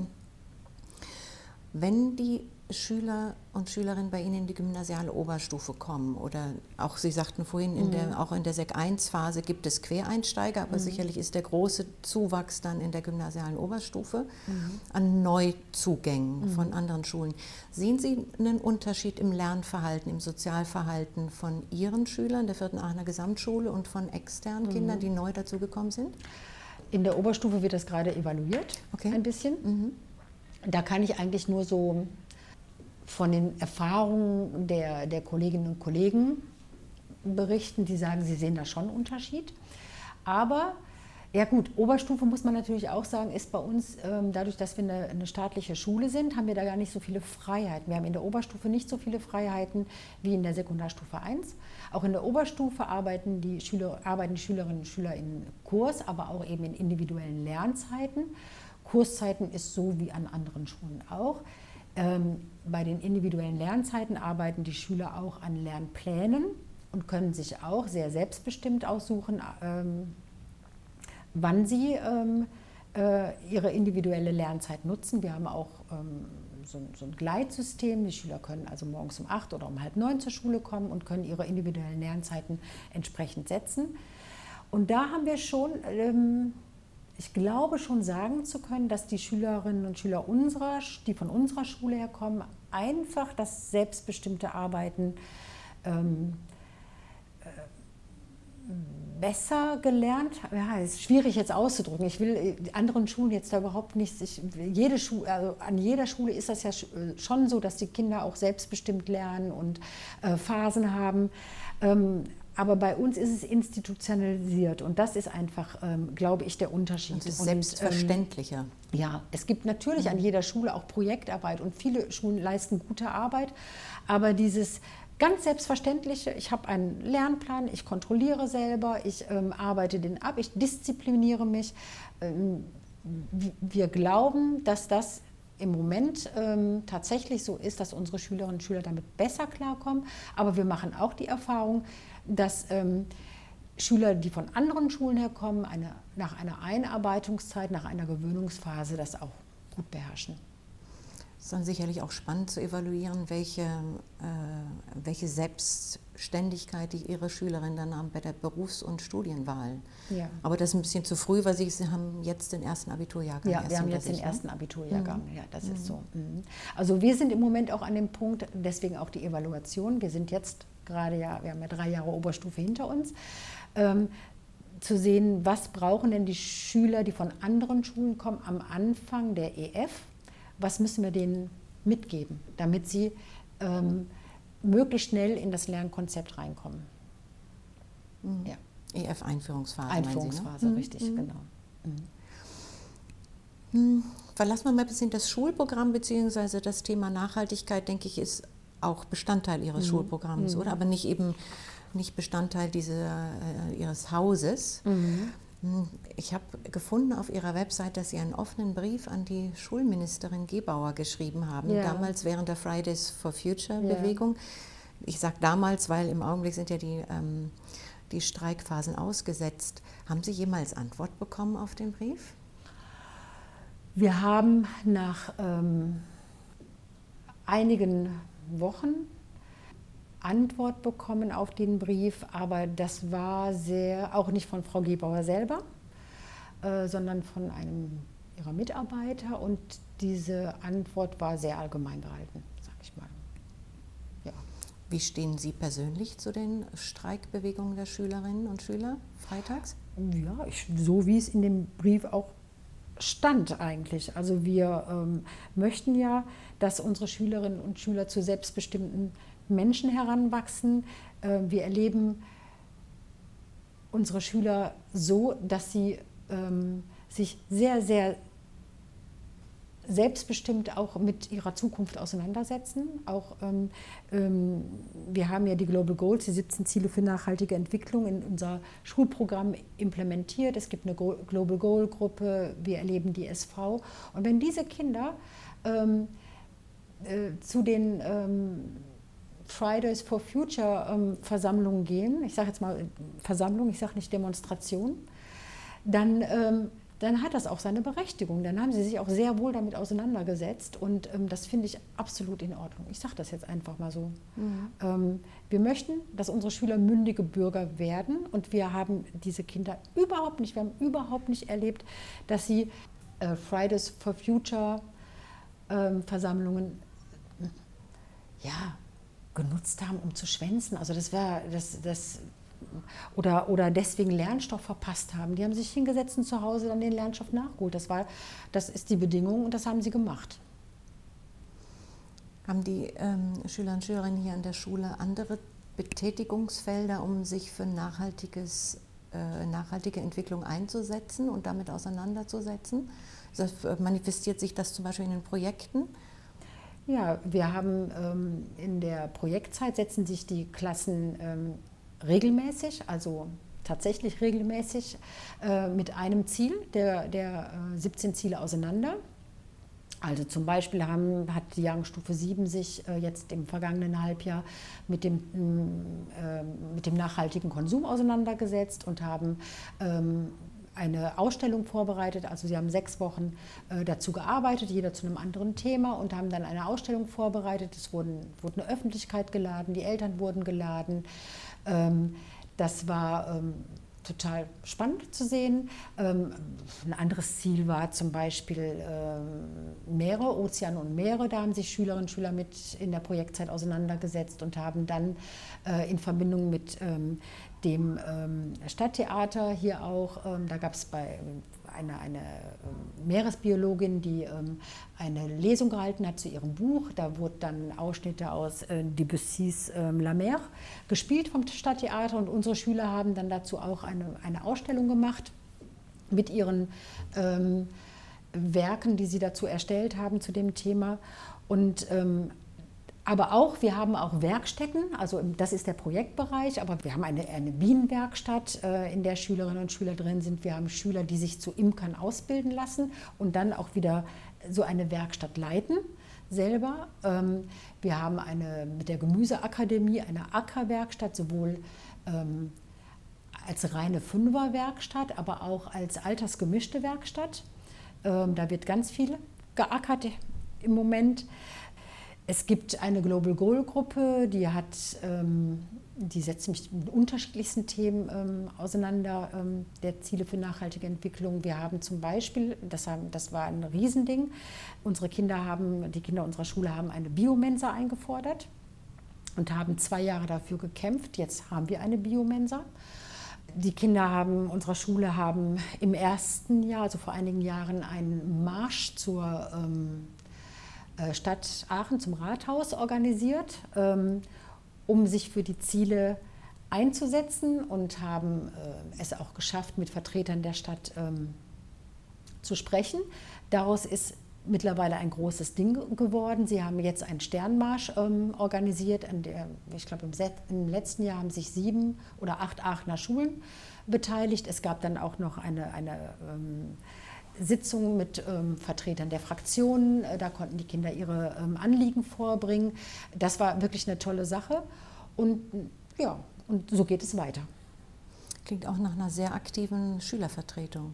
Wenn die Schüler und Schülerinnen bei Ihnen in die gymnasiale Oberstufe kommen oder auch, Sie sagten vorhin, in mhm. der, auch in der Sek eins Phase gibt es Quereinsteiger, aber mhm. sicherlich ist der große Zuwachs dann in der gymnasialen Oberstufe mhm. an Neuzugängen mhm. von anderen Schulen. Sehen Sie einen Unterschied im Lernverhalten, im Sozialverhalten von Ihren Schülern der vierten Aachener Gesamtschule und von externen mhm. Kindern, die neu dazugekommen sind? In der Oberstufe wird das gerade evaluiert, okay. ein bisschen. Mhm. Da kann ich eigentlich nur so von den Erfahrungen der, der Kolleginnen und Kollegen berichten, die sagen, sie sehen da schon einen Unterschied. Aber, ja gut, Oberstufe muss man natürlich auch sagen, ist bei uns, ähm, dadurch, dass wir eine, eine staatliche Schule sind, haben wir da gar nicht so viele Freiheiten. Wir haben in der Oberstufe nicht so viele Freiheiten wie in der Sekundarstufe eins. Auch in der Oberstufe arbeiten die, Schüler, arbeiten die Schülerinnen und Schüler in Kurs, aber auch eben in individuellen Lernzeiten. Kurszeiten ist so wie an anderen Schulen auch. Ähm, bei den individuellen Lernzeiten arbeiten die Schüler auch an Lernplänen und können sich auch sehr selbstbestimmt aussuchen, ähm, wann sie ähm, äh, ihre individuelle Lernzeit nutzen. Wir haben auch ähm, so, so ein Gleitsystem. Die Schüler können also morgens um acht oder um halb neun zur Schule kommen und können ihre individuellen Lernzeiten entsprechend setzen. Und da haben wir schon, ähm, ich glaube schon sagen zu können, dass die Schülerinnen und Schüler unserer, die von unserer Schule herkommen, einfach das selbstbestimmte Arbeiten ähm, äh, besser gelernt. Ja, es ist schwierig jetzt auszudrücken. Ich will die anderen Schulen jetzt da überhaupt nicht. Ich, jede Schule, also an jeder Schule ist das ja schon so, dass die Kinder auch selbstbestimmt lernen und äh, Phasen haben. Ähm, Aber bei uns ist es institutionalisiert und das ist einfach, ähm, glaube ich, der Unterschied. Das ist selbstverständlicher. Ähm, ja, es gibt natürlich mhm. an jeder Schule auch Projektarbeit und viele Schulen leisten gute Arbeit, aber dieses ganz Selbstverständliche, ich habe einen Lernplan, ich kontrolliere selber, ich ähm, arbeite den ab, ich diszipliniere mich. Ähm, wir glauben, dass das im Moment ähm, tatsächlich so ist, dass unsere Schülerinnen und Schüler damit besser klarkommen, aber wir machen auch die Erfahrung, dass ähm, Schüler, die von anderen Schulen herkommen, eine, nach einer Einarbeitungszeit, nach einer Gewöhnungsphase das auch gut beherrschen. Es ist dann sicherlich auch spannend zu evaluieren, welche, äh, welche Selbstständigkeit die Ihre Schülerinnen dann haben bei der Berufs- und Studienwahl. Ja. Aber das ist ein bisschen zu früh, weil Sie, Sie haben jetzt den ersten Abiturjahrgang. Ja, wir haben jetzt den ersten Abiturjahrgang. Mhm. Ja, das mhm. ist so. Mhm. Also wir sind im Moment auch an dem Punkt, deswegen auch die Evaluation. Wir sind jetzt gerade ja, wir haben ja drei Jahre Oberstufe hinter uns, ähm, zu sehen, was brauchen denn die Schüler, die von anderen Schulen kommen, am Anfang der E F, was müssen wir denen mitgeben, damit sie ähm, möglichst schnell in das Lernkonzept reinkommen. Mhm. Ja. E F-Einführungsphase. Einführungsphase, meinen Sie, ne? richtig, mhm. genau. Mhm. Verlassen wir mal ein bisschen das Schulprogramm, beziehungsweise das Thema Nachhaltigkeit, denke ich, ist auch Bestandteil Ihres mhm. Schulprogramms, mhm. oder? Aber nicht eben nicht Bestandteil dieser, äh, Ihres Hauses. Mhm. Ich habe gefunden auf Ihrer Website, dass Sie einen offenen Brief an die Schulministerin Gebauer geschrieben haben, ja. damals während der Fridays for Future Bewegung. Ja. Ich sage damals, weil im Augenblick sind ja die, ähm, die Streikphasen ausgesetzt. Haben Sie jemals Antwort bekommen auf den Brief? Wir haben nach ähm, einigen Wochen Antwort bekommen auf den Brief, aber das war sehr, auch nicht von Frau Gebauer selber, äh, sondern von einem ihrer Mitarbeiter und diese Antwort war sehr allgemein gehalten, sage ich mal. Ja. Wie stehen Sie persönlich zu den Streikbewegungen der Schülerinnen und Schüler freitags? Ja, ich, so wie es in dem Brief auch stand eigentlich. Also wir ähm, möchten ja, dass unsere Schülerinnen und Schüler zu selbstbestimmten Menschen heranwachsen. Äh, wir erleben unsere Schüler so, dass sie ähm, sich sehr, sehr selbstbestimmt auch mit ihrer Zukunft auseinandersetzen. Auch, ähm, ähm, wir haben ja die Global Goals, die siebzehn Ziele für nachhaltige Entwicklung, in unser Schulprogramm implementiert. Es gibt eine Global Goal Gruppe, wir erleben die S V. Und wenn diese Kinder ähm, äh, zu den ähm, Fridays for Future ähm, Versammlungen gehen, ich sage jetzt mal Versammlung, ich sage nicht Demonstration, dann ähm, dann hat das auch seine Berechtigung. Dann haben sie sich auch sehr wohl damit auseinandergesetzt und ähm, das finde ich absolut in Ordnung. Ich sage das jetzt einfach mal so. Mhm. Ähm, wir möchten, dass unsere Schüler mündige Bürger werden und wir haben diese Kinder überhaupt nicht, wir haben überhaupt nicht erlebt, dass sie äh, Fridays for Future ähm, Versammlungen ja, genutzt haben, um zu schwänzen. Also das wäre, das, das Oder, oder deswegen Lernstoff verpasst haben. Die haben sich hingesetzt und zu Hause dann den Lernstoff nachgeholt. Das, war, das ist die Bedingung und das haben sie gemacht. Haben die ähm, Schüler und Schülerinnen hier an der Schule andere Betätigungsfelder, um sich für nachhaltiges, äh, nachhaltige Entwicklung einzusetzen und damit auseinanderzusetzen? Das, äh, manifestiert sich das zum Beispiel in den Projekten? Ja, wir haben ähm, in der Projektzeit setzen sich die Klassen ähm, regelmäßig, also tatsächlich regelmäßig äh, mit einem Ziel der, der äh, siebzehn Ziele auseinander. Also zum Beispiel haben, hat die Jahrgangsstufe sieben sich äh, jetzt im vergangenen Halbjahr mit dem, äh, mit dem nachhaltigen Konsum auseinandergesetzt und haben ähm, eine Ausstellung vorbereitet. Also sie haben sechs Wochen äh, dazu gearbeitet, jeder zu einem anderen Thema und haben dann eine Ausstellung vorbereitet. Es wurden, wurde eine Öffentlichkeit geladen, die Eltern wurden geladen. Ähm, das war ähm, total spannend zu sehen. Ähm, ein anderes Ziel war zum Beispiel ähm, Meere, Ozeane und Meere. Da haben sich Schülerinnen und Schüler mit in der Projektzeit auseinandergesetzt und haben dann äh, in Verbindung mit ähm, dem ähm, Stadttheater hier auch, ähm, da gab es bei eine, eine ähm, Meeresbiologin, die ähm, eine Lesung gehalten hat zu ihrem Buch. Da wurden dann Ausschnitte aus äh, Debussys ähm, La Mer gespielt vom Stadttheater und unsere Schüler haben dann dazu auch eine, eine Ausstellung gemacht mit ihren ähm, Werken, die sie dazu erstellt haben zu dem Thema. Und ähm, aber auch, wir haben auch Werkstätten, also das ist der Projektbereich, aber wir haben eine, eine Bienenwerkstatt, äh, in der Schülerinnen und Schüler drin sind. Wir haben Schüler, die sich zu Imkern ausbilden lassen und dann auch wieder so eine Werkstatt leiten selber. Ähm, wir haben eine, mit der Gemüseakademie eine Ackerwerkstatt, sowohl ähm, als reine Fünferwerkstatt, aber auch als altersgemischte Werkstatt. Ähm, da wird ganz viel geackert im Moment. Es gibt eine Global Goal Gruppe, die, hat, ähm, die setzt sich mit unterschiedlichsten Themen ähm, auseinander, ähm, der Ziele für nachhaltige Entwicklung. Wir haben zum Beispiel, das, haben, das war ein Riesending, unsere Kinder haben, die Kinder unserer Schule haben eine Biomensa eingefordert und haben zwei Jahre dafür gekämpft. Jetzt haben wir eine Biomensa. Die Kinder haben, unserer Schule haben im ersten Jahr, also vor einigen Jahren, einen Marsch zur ähm, Stadt Aachen zum Rathaus organisiert, ähm, um sich für die Ziele einzusetzen und haben äh, es auch geschafft, mit Vertretern der Stadt ähm, zu sprechen. Daraus ist mittlerweile ein großes Ding geworden. Sie haben jetzt einen Sternmarsch ähm, organisiert. An der, ich glaube, im, im letzten Jahr haben sich sieben oder acht Aachener Schulen beteiligt. Es gab dann auch noch eine, eine ähm, Sitzung mit ähm, Vertretern der Fraktionen. Da konnten die Kinder ihre ähm, Anliegen vorbringen. Das war wirklich eine tolle Sache. Und ja, und so geht es weiter. Klingt auch nach einer sehr aktiven Schülervertretung.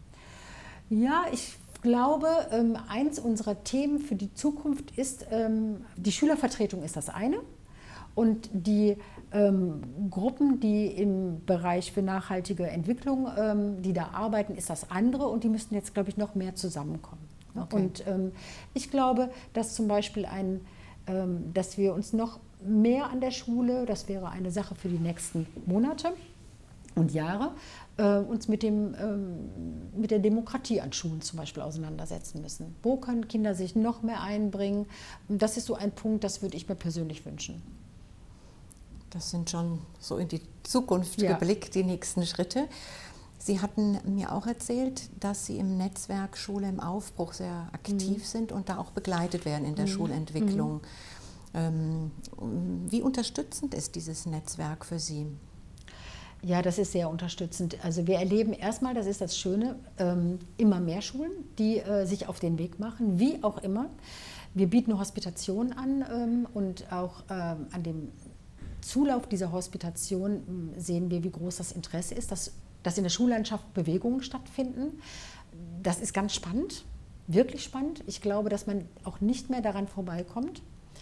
Ja, ich glaube, ähm, eins unserer Themen für die Zukunft ist, ähm, die Schülervertretung ist das eine. Und die ähm, Gruppen, die im Bereich für nachhaltige Entwicklung, ähm, die da arbeiten, ist das andere. Und die müssten jetzt, glaube ich, noch mehr zusammenkommen. Okay. Und ähm, ich glaube, dass zum Beispiel ein, ähm, dass wir uns noch mehr an der Schule, das wäre eine Sache für die nächsten Monate und Jahre, äh, uns mit, dem, ähm, mit der Demokratie an Schulen zum Beispiel auseinandersetzen müssen. Wo können Kinder sich noch mehr einbringen? Das ist so ein Punkt, das würde ich mir persönlich wünschen. Das sind schon so in die Zukunft ja. geblickt, die nächsten Schritte. Sie hatten mir auch erzählt, dass Sie im Netzwerk Schule im Aufbruch sehr aktiv mhm. sind und da auch begleitet werden in der mhm. Schulentwicklung. Mhm. Ähm, wie unterstützend ist dieses Netzwerk für Sie? Ja, das ist sehr unterstützend. Also wir erleben erstmal, das ist das Schöne, ähm, immer mehr Schulen, die äh, sich auf den Weg machen, wie auch immer. Wir bieten Hospitationen an ähm, und auch ähm, an dem Zulauf dieser Hospitation sehen wir, wie groß das Interesse ist, dass, dass in der Schullandschaft Bewegungen stattfinden. Das ist ganz spannend, wirklich spannend. Ich glaube, dass man auch nicht mehr daran vorbeikommt.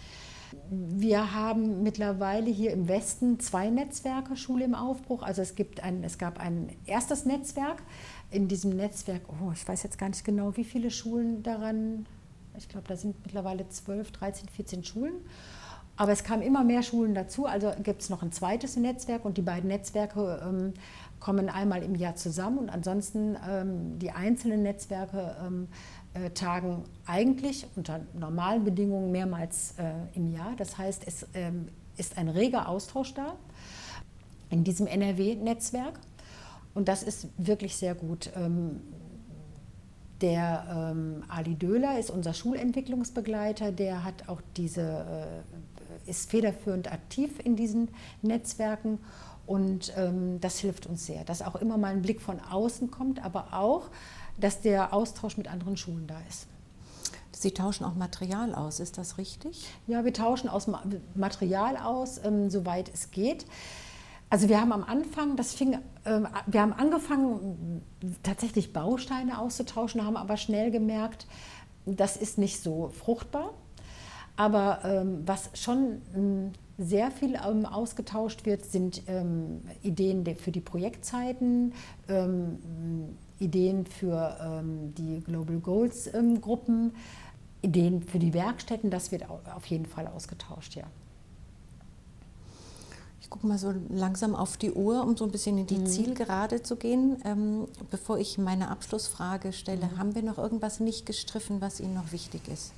Wir haben mittlerweile hier im Westen zwei Netzwerke, Schule im Aufbruch. Also es, gibt ein, es gab ein erstes Netzwerk. In diesem Netzwerk, oh, ich weiß jetzt gar nicht genau, wie viele Schulen daran, ich glaube, da sind mittlerweile zwölf, dreizehn, vierzehn Schulen. Aber es kamen immer mehr Schulen dazu, also gibt es noch ein zweites Netzwerk und die beiden Netzwerke ähm, kommen einmal im Jahr zusammen und ansonsten ähm, die einzelnen Netzwerke ähm, äh, tagen eigentlich unter normalen Bedingungen mehrmals äh, im Jahr. Das heißt, es ähm, ist ein reger Austausch da in diesem N R W-Netzwerk und das ist wirklich sehr gut. Ähm, Der ähm, Ali Döhler ist unser Schulentwicklungsbegleiter, der hat auch diese, äh, ist federführend aktiv in diesen Netzwerken und ähm, das hilft uns sehr, dass auch immer mal ein Blick von außen kommt, aber auch, dass der Austausch mit anderen Schulen da ist. Sie tauschen auch Material aus, ist das richtig? Ja, wir tauschen aus Material aus, ähm, soweit es geht. Also wir haben am Anfang, das fing, äh, wir haben angefangen, tatsächlich Bausteine auszutauschen, haben aber schnell gemerkt, das ist nicht so fruchtbar. Aber ähm, was schon ähm, sehr viel ähm, ausgetauscht wird, sind ähm, Ideen für die Projektzeiten, ähm, Ideen für ähm, die Global Goals ähm, Gruppen, Ideen für die Werkstätten, das wird auf jeden Fall ausgetauscht, ja. Ich gucke mal so langsam auf die Uhr, um so ein bisschen in die mhm. Zielgerade zu gehen. Ähm, bevor ich meine Abschlussfrage stelle, mhm. haben wir noch irgendwas nicht gestriffen, was Ihnen noch wichtig ist?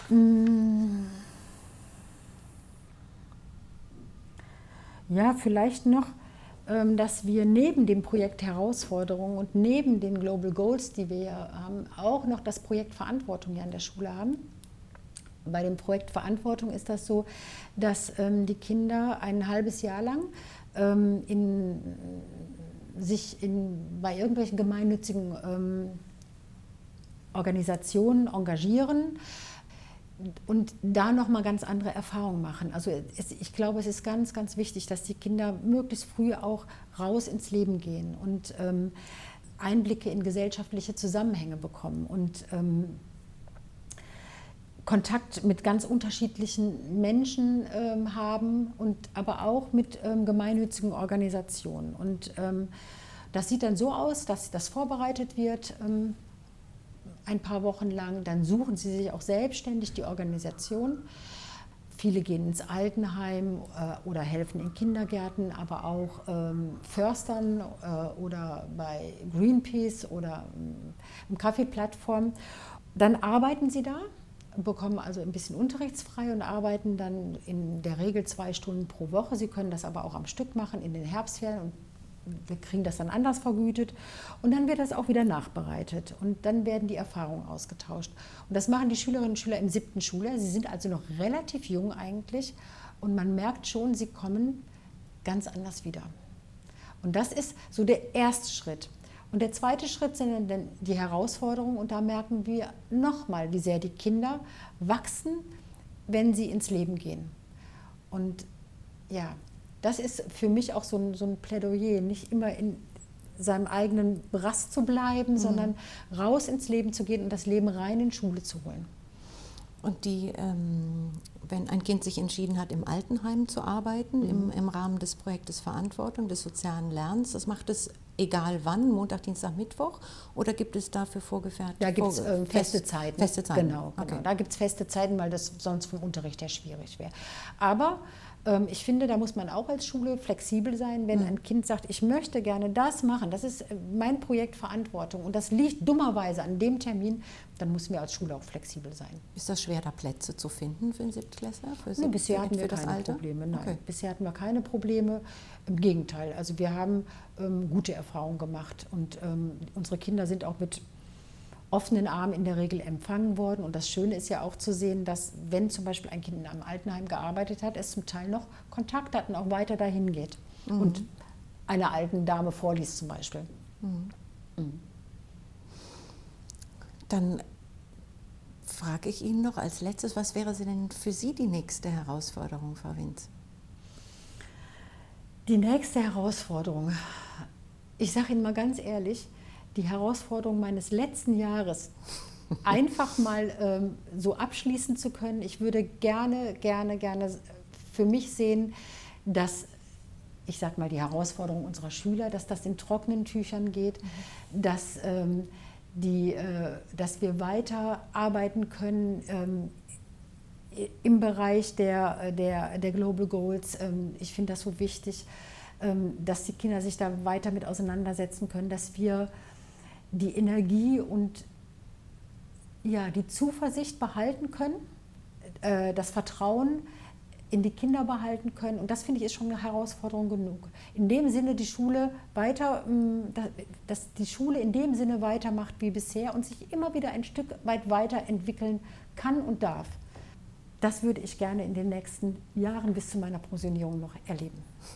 Ja, vielleicht noch, dass wir neben dem Projekt Herausforderungen und neben den Global Goals, die wir haben, auch noch das Projekt Verantwortung hier an der Schule haben. Bei dem Projekt Verantwortung ist das so, dass die Kinder ein halbes Jahr lang in, sich in, bei irgendwelchen gemeinnützigen Organisationen engagieren und da nochmal ganz andere Erfahrungen machen. Also es, ich glaube, es ist ganz, ganz wichtig, dass die Kinder möglichst früh auch raus ins Leben gehen und ähm, Einblicke in gesellschaftliche Zusammenhänge bekommen und ähm, Kontakt mit ganz unterschiedlichen Menschen ähm, haben und aber auch mit ähm, gemeinnützigen Organisationen. Und ähm, das sieht dann so aus, dass das vorbereitet wird, ähm, ein paar Wochen lang, dann suchen sie sich auch selbstständig die Organisation. Viele gehen ins Altenheim äh, oder helfen in Kindergärten, aber auch ähm, Förstern äh, oder bei Greenpeace oder ähm, im Kaffeeplattform. Dann arbeiten sie da, bekommen also ein bisschen unterrichtsfrei und arbeiten dann in der Regel zwei Stunden pro Woche. Sie können das aber auch am Stück machen in den Herbstferien und wir kriegen das dann anders vergütet und dann wird das auch wieder nachbereitet und dann werden die Erfahrungen ausgetauscht. Und das machen die Schülerinnen und Schüler im siebten Schuljahr. Sie sind also noch relativ jung eigentlich und man merkt schon, sie kommen ganz anders wieder. Und das ist so der erste Schritt. Und der zweite Schritt sind dann die Herausforderungen und da merken wir nochmal, wie sehr die Kinder wachsen, wenn sie ins Leben gehen. Und ja, das ist für mich auch so ein, so ein Plädoyer, nicht immer in seinem eigenen Brass zu bleiben, mhm. sondern raus ins Leben zu gehen und das Leben rein in Schule zu holen. Und die, ähm, wenn ein Kind sich entschieden hat, im Altenheim zu arbeiten, mhm. im, im Rahmen des Projektes Verantwortung, des sozialen Lernens, das macht es egal wann, Montag, Dienstag, Mittwoch, oder gibt es dafür vorgefertigt? Da gibt es äh, feste Zeiten. Feste Zeiten. Genau, genau. Okay. Da gibt es feste Zeiten, weil das sonst vom Unterricht her schwierig wäre. Aber ich finde, da muss man auch als Schule flexibel sein, wenn ein Kind sagt, ich möchte gerne das machen, das ist mein Projekt Verantwortung und das liegt dummerweise an dem Termin, dann müssen wir als Schule auch flexibel sein. Ist das schwer, da Plätze zu finden für einen Siebtklässler? Für nee, bisher hatten wir keine Alter? Probleme. Nein, okay. Bisher hatten wir keine Probleme. Im Gegenteil, also wir haben ähm, gute Erfahrungen gemacht und ähm, unsere Kinder sind auch mit offenen Armen in der Regel empfangen worden. Und das Schöne ist ja auch zu sehen, dass wenn zum Beispiel ein Kind in einem Altenheim gearbeitet hat, es zum Teil noch Kontakt hat und auch weiter dahin geht. Mhm. Und einer alten Dame vorliest zum Beispiel. Mhm. Mhm. Dann frage ich Ihnen noch als letztes, was wäre denn für Sie die nächste Herausforderung, Frau Winz? Die nächste Herausforderung, ich sage Ihnen mal ganz ehrlich, die Herausforderung meines letzten Jahres einfach mal ähm, so abschließen zu können. Ich würde gerne, gerne, gerne für mich sehen, dass, ich sag mal, die Herausforderung unserer Schüler, dass das in trockenen Tüchern geht, mhm. dass, ähm, die, äh, dass wir weiter arbeiten können ähm, im Bereich der, der, der Global Goals. Ähm, ich finde das so wichtig, ähm, dass die Kinder sich da weiter mit auseinandersetzen können, dass wir die Energie und ja, die Zuversicht behalten können, äh, das Vertrauen in die Kinder behalten können. Und das, finde ich, ist schon eine Herausforderung genug. In dem Sinne die Schule weiter, dass die Schule in dem Sinne weitermacht wie bisher und sich immer wieder ein Stück weit weiterentwickeln kann und darf. Das würde ich gerne in den nächsten Jahren bis zu meiner Pensionierung noch erleben.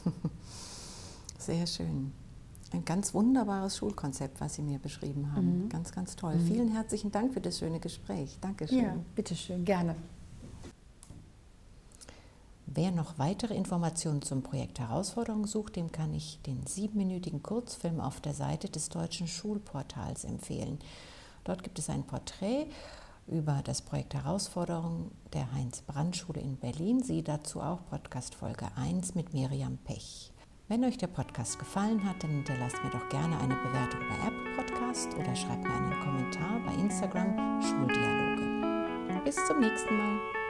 Sehr schön. Ein ganz wunderbares Schulkonzept, was Sie mir beschrieben haben. Mhm. Ganz, ganz toll. Mhm. Vielen herzlichen Dank für das schöne Gespräch. Dankeschön. Ja, bitteschön, gerne. Wer noch weitere Informationen zum Projekt Herausforderung sucht, dem kann ich den siebenminütigen Kurzfilm auf der Seite des Deutschen Schulportals empfehlen. Dort gibt es ein Porträt über das Projekt Herausforderung der Heinz-Brandt-Schule in Berlin. Sie dazu auch Podcast Folge eins mit Miriam Pech. Wenn euch der Podcast gefallen hat, dann hinterlasst mir doch gerne eine Bewertung bei Apple Podcast oder schreibt mir einen Kommentar bei Instagram Schuldialoge. Bis zum nächsten Mal.